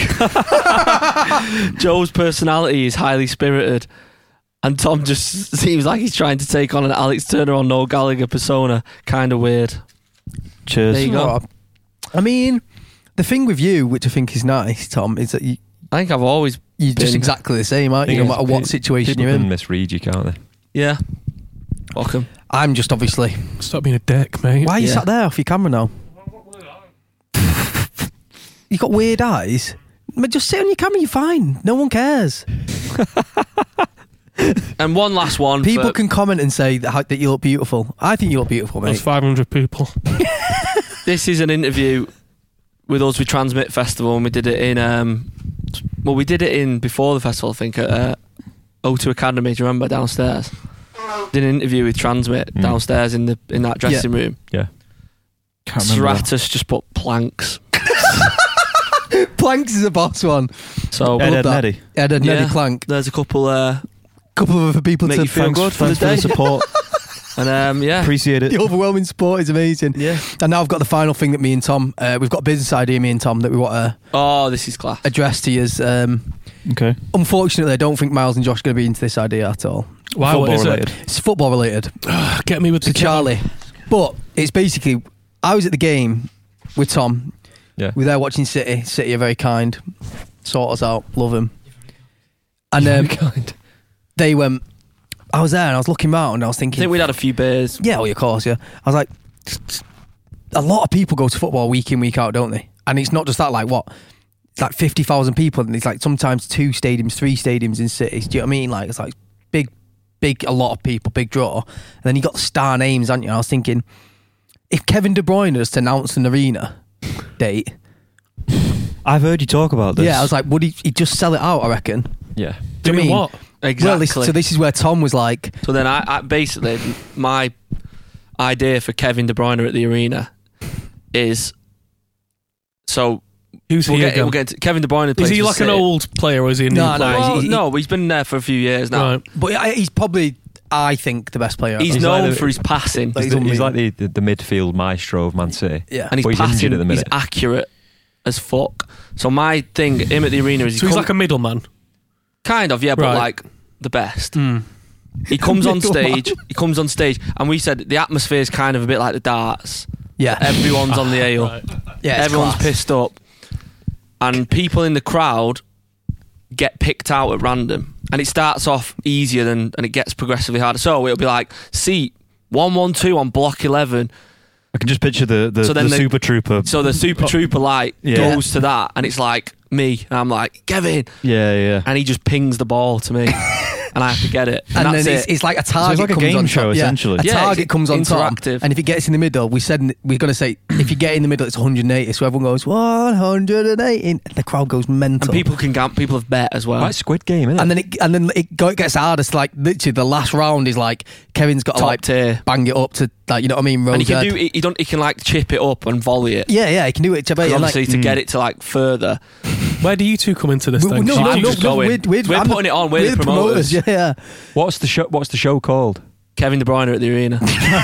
Joe's personality is highly spirited. And Tom just seems like he's trying to take on an Alex Turner or Noel Gallagher persona. Kind of weird. Cheers. There you go. I mean, the thing with you, which I think is nice, Tom, is that you I think I've always you're just Been- exactly the same, aren't you? No Yeah, matter what pe- situation People you're can in. misread you, can't they? Yeah. Welcome. I'm just obviously. Stop being a dick, mate. Why are you Yeah. sat there off your camera now? You got weird eyes. But just sit on your camera. You're fine. No one cares. And one last one. People for, can comment and say that, how- that you look beautiful. I think you look beautiful, There's mate. five hundred people. This is an interview with us with Transmit Festival, and we did it in. Um, well, we did it in before the festival, I think, at uh, O two Academy. Do you remember downstairs? Did an interview with Transmit Mm. downstairs in the in that dressing room. Yeah. Can't remember that. Stratus just put planks. Planks is a boss one. So Ed, Love Ed, that. Neddy. Ed, Ed, Neddy Yeah. Plank. there's a couple, uh, Couple of other people Make to you feel thanks, good for the thanks day. the support. and um, yeah, Appreciate it. The overwhelming support is amazing. yeah. And now I've got the final thing that me and Tom, uh, we've got a business idea, me and Tom, that we want to Oh, this is class. address to you. Um, Okay. unfortunately, I don't think Miles and Josh are going to be into this idea at all. Wow, what Football is related. it? It's football related. Get me with To the Charlie. But it's basically, I was at the game with Tom. Yeah. We were there watching City. City are very kind. Sort us out. Love him. And um, Very kind. they went, I was there and I was looking around and I was I thinking, think we'd had a few beers. yeah, well, of course, yeah. I was like, a lot of people go to football week in, week out, don't they? And it's not just that, like, what? It's like fifty thousand people and it's like sometimes two stadiums, three stadiums in cities. Do you know what I mean? Like, it's like big, big, a lot of people, big draw. And then you got star names, haven't you? And I was thinking, if Kevin De Bruyne has announced an arena date, I've heard you talk about this. yeah, I was like, would he he'd just sell it out, I reckon? Yeah. Do you Doing mean? what? Exactly. Well, this, so this is where Tom was like, So then I, I basically my idea for Kevin De Bruyne at the arena is so Who's we'll he get, again? we'll get to, Kevin De Bruyne. Is plays he for like an City. old player or is he a new No, no, player? he's- Well, he- no, he's been there for a few years now. Right. but I- he's probably, I think, the best player. He's, He's known like the- for his passing, Like, He's, he's the, he's unreal. like the, the, the midfield maestro of Man City. Yeah. and his But he's passing injured at the is minute. accurate as fuck. So my thing, him at the arena is he So he's come- like a middleman. kind of yeah, but Right. like the best. He comes on stage. He comes on stage, and we said the atmosphere is kind of a bit like the darts. Yeah. Everyone's on the ale. Right. Yeah, it's Everyone's class. pissed up, and people in the crowd get picked out at random, and it starts off easier than and it gets progressively harder. So it'll be like seat one one two on block eleven. I can just picture the the, So then the they- Super Trooper. So the Super Trooper light Yeah. goes to that, and it's like me, and I'm like Kevin, yeah, yeah. and he just pings the ball to me, and I have to get it, and, And that's then it. it's, it's like a target like a comes game on show, top. Yeah. essentially. A Yeah, target it's comes on top, interactive. and if it gets in the middle, we said we're going to say if you get in the middle, it's one hundred eighty. So everyone goes one hundred eighty, and the crowd goes mental. and people can gam- people have bet as well. Like Squid Game, isn't it? and then it and then it, go, it gets harder. It's like literally the last round is like Kevin's got to Top like tier. bang it up to like you know what I mean. and he can Rose do head. he don't he can like chip it up and volley it. Yeah, yeah, he can do it. To 'Cause and obviously like, to get it to like further. Where do you two come into this we- then? no, 'Cause no, you no, just no, go in. we're, we're, We're I'm putting it on, we're the promoters. Yeah, yeah. What's the show? What's the show called? Kevin De Bruyne at the arena.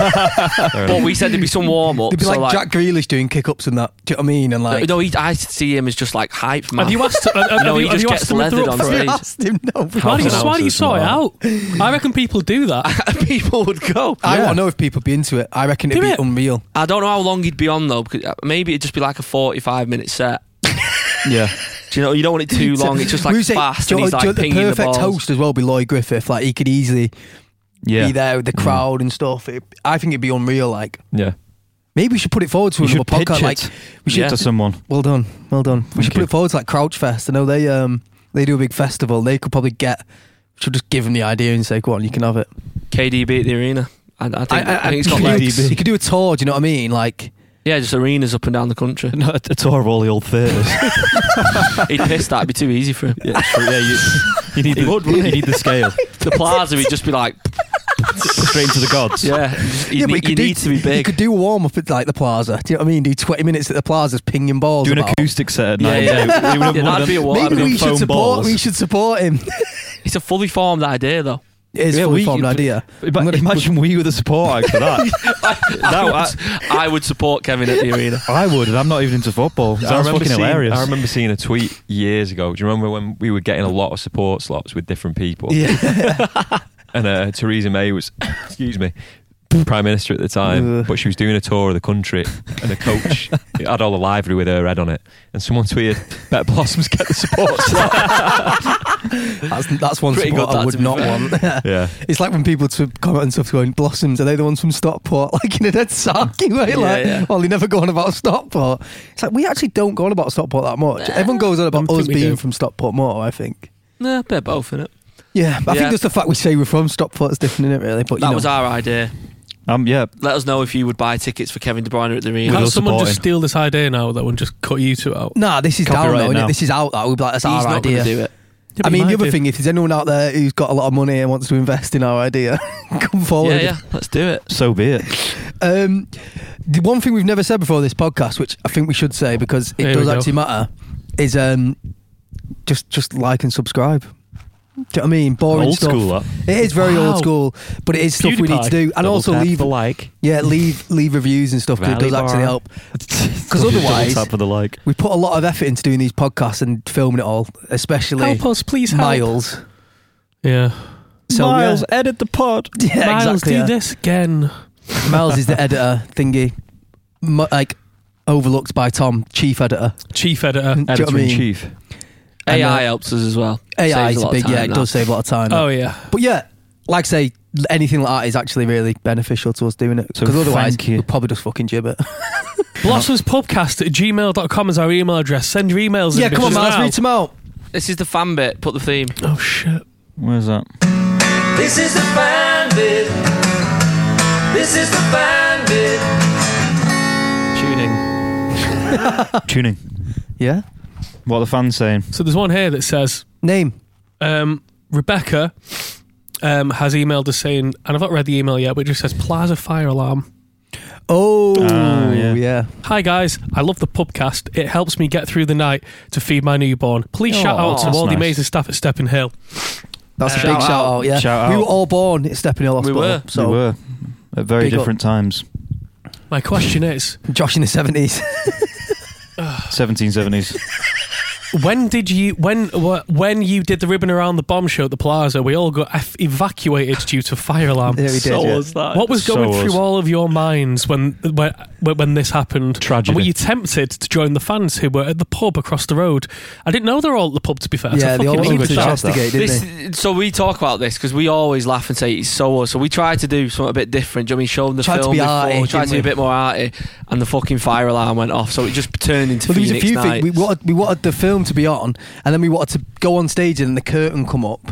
But we said there'd be some warm up. It'd be so like, like Jack Grealish doing kick ups and that. Do you know what I mean? And like, no, he, I see him as just like hype man. Have you asked? Have, have No, you, he have just you gets asked them if they're leathered up on for stage. it? I asked him no. Why do you, Half an why do you ounce sort it is out? I reckon people do that. People would go. I Yeah. want to know if people be into it. I reckon it'd Do be it. unreal. I don't know how long he'd be on though, because maybe it'd just be like a forty-five minute set. yeah. Do you know? You don't want it too long. It's just We like would say, fast, do and you he's know- like do you know the pinging the perfect balls. host as well be Lloyd Griffith. Like he could easily Yeah. be there with the crowd and stuff. It, I think it'd be unreal. Like Yeah. maybe we should put it forward to You another should pitch podcast. it Like we should. Yeah. to someone. Well done, well done. We should put you. it forward to like Crouch Fest. I know they um they do a big festival. They could probably get. We should just give them the idea and say, "Go on, you can have it." K D B at the arena. I, I think, I, think it's you got could like, do, you could do a tour. Do you know what I mean? Like yeah, just arenas up and down the country. No, a, a tour of all the old theatres. He'd piss that. It'd be too easy for him. yeah, yeah, you, you need He the, would, wouldn't you he? need the scale. The plaza, he'd just be like, Straight into the gods. yeah, you, just- you yeah, but need, you, could you do, need to be You big. could do a warm up at like the Plaza. Do you know what I mean? Do twenty minutes at the Plaza's pinging balls. Do an about. acoustic set at Yeah, night. yeah. You wouldn't Yeah, want that'd them- be a what? Maybe them we should foam support. balls. We should support him. It's a fully formed idea, though. It is Yeah, a fully we- formed idea. But I'm gonna- imagine we were the support act for that. I, No, would, I would support Kevin at the arena. I would, and I'm not even into football. I Sounds remember, fucking seeing, hilarious. I remember seeing a tweet years ago. Do you remember when we were getting a lot of support slots with different people? Yeah. And uh, Theresa May was, excuse me, Prime Minister at the time, Ugh. but she was doing a tour of the country, and the coach had all the livery with her head on it. And someone tweeted, "Bet Blossoms get the support slot." That's, that's one Pretty support good, I that, would to be not fair. want. Yeah. It's like when people to comment and stuff going, Blossoms, are they the ones from Stockport? Like in a dead sarky way. Yeah, like, yeah. well, they never go on about Stockport. It's like, we actually don't go on about Stockport that much. Everyone goes on about I think us we being do. from Stockport more, I think. Nah, a bit of both, innit? Yeah, but I Yeah. think just the fact we say we're from Stockport is different, isn't it, really? But, you That know. was our idea. Um, yeah, Let us know if you would buy tickets for Kevin De Bruyne at the arena. Can't will someone support just him. steal this idea now that one just cut you two out? Nah, this is down Copyright though, innit? now. This is out. That we'd be like, that's He's our not going idea. to do it. Yeah, but I he mean, the might other do. thing, if there's anyone out there who's got a lot of money and wants to invest in our idea, come forward. Yeah, yeah, let's do it. so be it. Um, the one thing we've never said before this podcast, which I think we should say because it Here does we go. actually matter, is um, just just like and subscribe. Do you know what I mean? Boring Old stuff. school, that. It is very Wow. old school, but it is stuff we need to do, and Double also tap leave the like. yeah, leave leave reviews and stuff because it Valley does actually bar. help. Because otherwise, Double tap for the like. we put a lot of effort into doing these podcasts and filming it all, especially Help us, please help. Miles. Yeah. So, Miles, yeah. edit the pod. Yeah, Miles, exactly. do yeah. this again. Miles is the editor thingy, Mu- like overlooked by Tom, chief editor. Chief editor. Do you know what I Editor in mean? chief. A I And, uh, helps us as well. A I Saves is a lot of big, yeah, time, it that. does save a lot of time. Oh, yeah. But yeah, like I say, anything like that is actually really beneficial to us doing it. So Because otherwise, thank you. we'd probably just fucking jib it. Blossomspodcast at gmail dot com is our email address. Send your emails in. yeah, come on, because Miles, now- read them out. This is the fan bit. Put the theme. Oh, shit. Where's that? This is the fan bit. This is the fan bit. Tuning. Tuning. Yeah? What are the fans saying? So there's one here that says, Name. um, Rebecca um, has emailed us saying, and I've not read the email yet, but it just says Plaza Fire Alarm. Oh, Ah, yeah. yeah. Hi guys, I love the pubcast. It helps me get through the night to feed my newborn. Please Oh, shout out to that's all the nice. amazing staff at Stepping Hill. That's a Uh, big shout shout out. out, yeah. Shout we out. were all born at Stepping Hill Hospital. were. So we were at very Big up. different times. My question is, Josh in the seventies. seventeen seventies. when did you when wh- when you did the ribbon around the bomb show at the Plaza? We all got eff- evacuated due to fire alarm. Yeah, we did, So yeah. was that. What was So going was. through all of your minds when when when this happened? Tragedy. And were you tempted to join the fans who were at the pub across the road? I didn't know they were all at the pub. To be fair, Yeah, so they all fucking went needed to that. investigate, didn't This, they? so we talk about this because we always laugh and say it's so us. So we tried to do something a bit different. Do you know what I mean? Show them the Tried to film be before. arty, we tried to didn't be a we? bit more arty, and the fucking fire alarm went off. So it just turned into Well, there was a Phoenix few Nights. things. We wanted, we wanted the film to be on, and then we wanted to go on stage and then the curtain come up.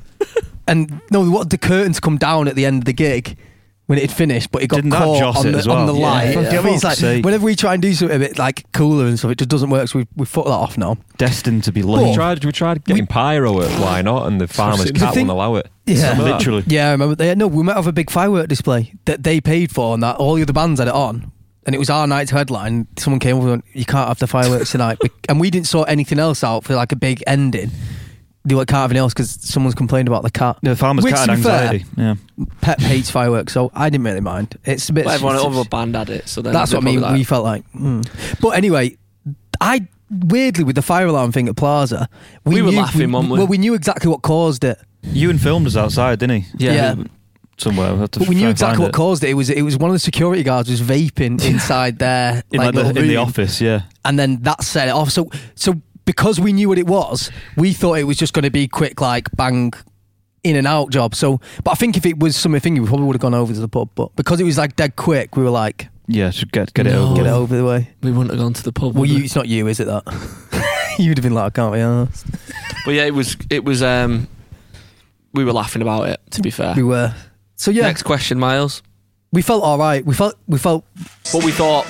And no, we wanted the curtain to come down at the end of the gig when it had finished, but it got Didn't that caught joss on it the, as on well? the Yeah. light. Yeah. You know what I mean? It's like Fuck's sake. whenever we try and do something a bit like cooler and stuff, it just doesn't work. So we we fucked that off now. Destined to be We late. tried, we tried getting pyro at Why Not, and the farmer's The cat thing- wouldn't allow it. Yeah. Some of that. Literally. Yeah, I remember. They, no, we might have a big firework display that they paid for, and that all the other bands had it on. And it was our night to headline. Someone came over and went, "You can't have the fireworks tonight," Be- and we didn't sort anything else out for like a big ending. They were like, can't have anything else because someone's complained about the cat. The farmer's Which, cat to had be fair, anxiety. Yeah. Pep hates fireworks, so I didn't really mind. It's a bit. But everyone it's- over band had it. So then That's they're what I mean. probably we like, felt like. hmm. But anyway, I weirdly with the fire alarm thing at Plaza, We were knew, laughing, weren't we? Well, we knew exactly what caused it. Ewan filmed us outside, didn't he? Yeah. Yeah. Somewhere. We'll have to But we knew try and exactly find what it. caused it. It was it was one of the security guards was vaping inside their in, like, like, little the, in the room, office. Yeah. and then that set it off. So so because we knew what it was, we thought it was just going to be quick, like bang, in and out job. So, but I think if it was something thingy, we probably would have gone over to the pub. But because it was like dead quick, we were like, Yeah. Should get get it No. over. get with. it over the way. we wouldn't have gone to the pub. Well, would you, we? it's not you, is it? That you'd have been like, I can't be arsed. But yeah, it was. It was. Um, we were laughing about it. To be fair. We were. So yeah, Next question, Miles. we felt all right. We felt we felt. What we thought.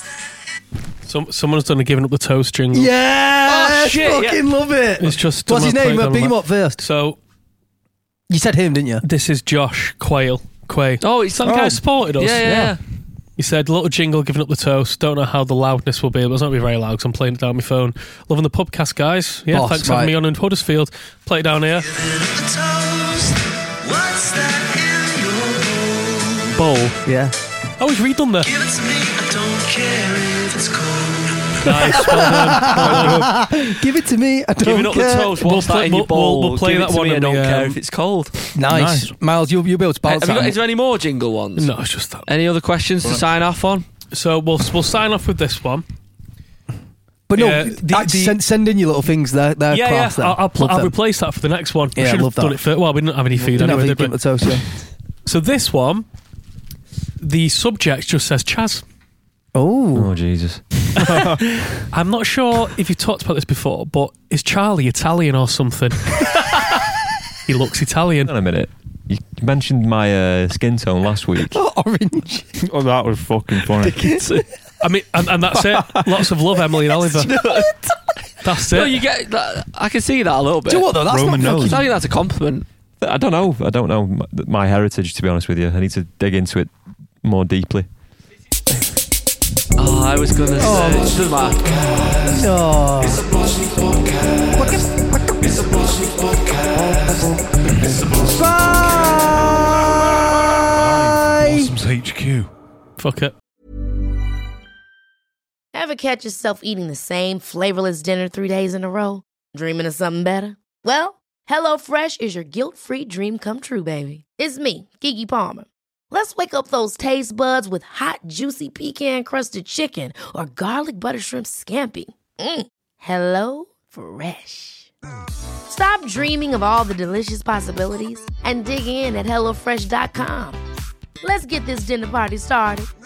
Some, someone's done a giving up the toast jingle. Yeah, Oh, shit, fucking love it. It's just What's his someone name? played Uh, on Big him that. up first. So You said him, didn't you? this is Josh Quayle. Quay. Oh, it's Is that the guy who supported us? Yeah, yeah, yeah. He said, little jingle giving up the toast. Don't know how the loudness will be, but it's not going to be very loud because I'm playing it down my phone. Loving the pubcast, guys. Yeah, Boss, thanks for right. having me on in Huddersfield. Play it down here. Bowl. Yeah. Oh, he's redone there. Nice. Well done. Well done. Give it to me. I don't Giving up care. the toast. We'll What's play- that in your we'll- we'll- bowl? we'll play Give it that to one me, I in don't the, care um, if it's cold. Nice. Miles, you'll, you'll be able to bounce Have you got, that. is there any more jingle ones? No, it's just that. Any other questions to sign off on? So we'll we'll sign off with this one. But no, Yeah, the- uh, the- send, send in your little things. They're, they're yeah, class. yeah. then. I'll, I'll, pl- Love I'll them. replace that for the next one. Yeah, we should have love done that. it first. Well, we didn't have any food Didn't anyway, have did any we? toast, yeah. So this one, the subject just says Chaz. Oh. Oh, Jesus. I'm not sure if you've talked about this before, but is Charlie Italian or something? He looks Italian. Hang on a minute. You mentioned my uh, skin tone last week. Orange. Oh, that was fucking funny. I mean, and, and that's it. Lots of love, Emily and Oliver. That's it. No, you get that. I can see that a little bit. Do you know what though? That's Roman not nose. fucking... I think that's a compliment. I don't know. I don't know my, my heritage, to be honest with you. I need to dig into it more deeply. Oh, I was gonna say. It doesn't matter. Oh. Bye. H Q. Fuck it. Ever catch yourself eating the same flavorless dinner three days in a row? Dreaming of something better? Well, HelloFresh is your guilt-free dream come true, baby. It's me, Keke Palmer. Let's wake up those taste buds with hot, juicy pecan-crusted chicken or garlic butter shrimp scampi. Mm. Hello Fresh. Stop dreaming of all the delicious possibilities and dig in at hello fresh dot com. Let's get this dinner party started.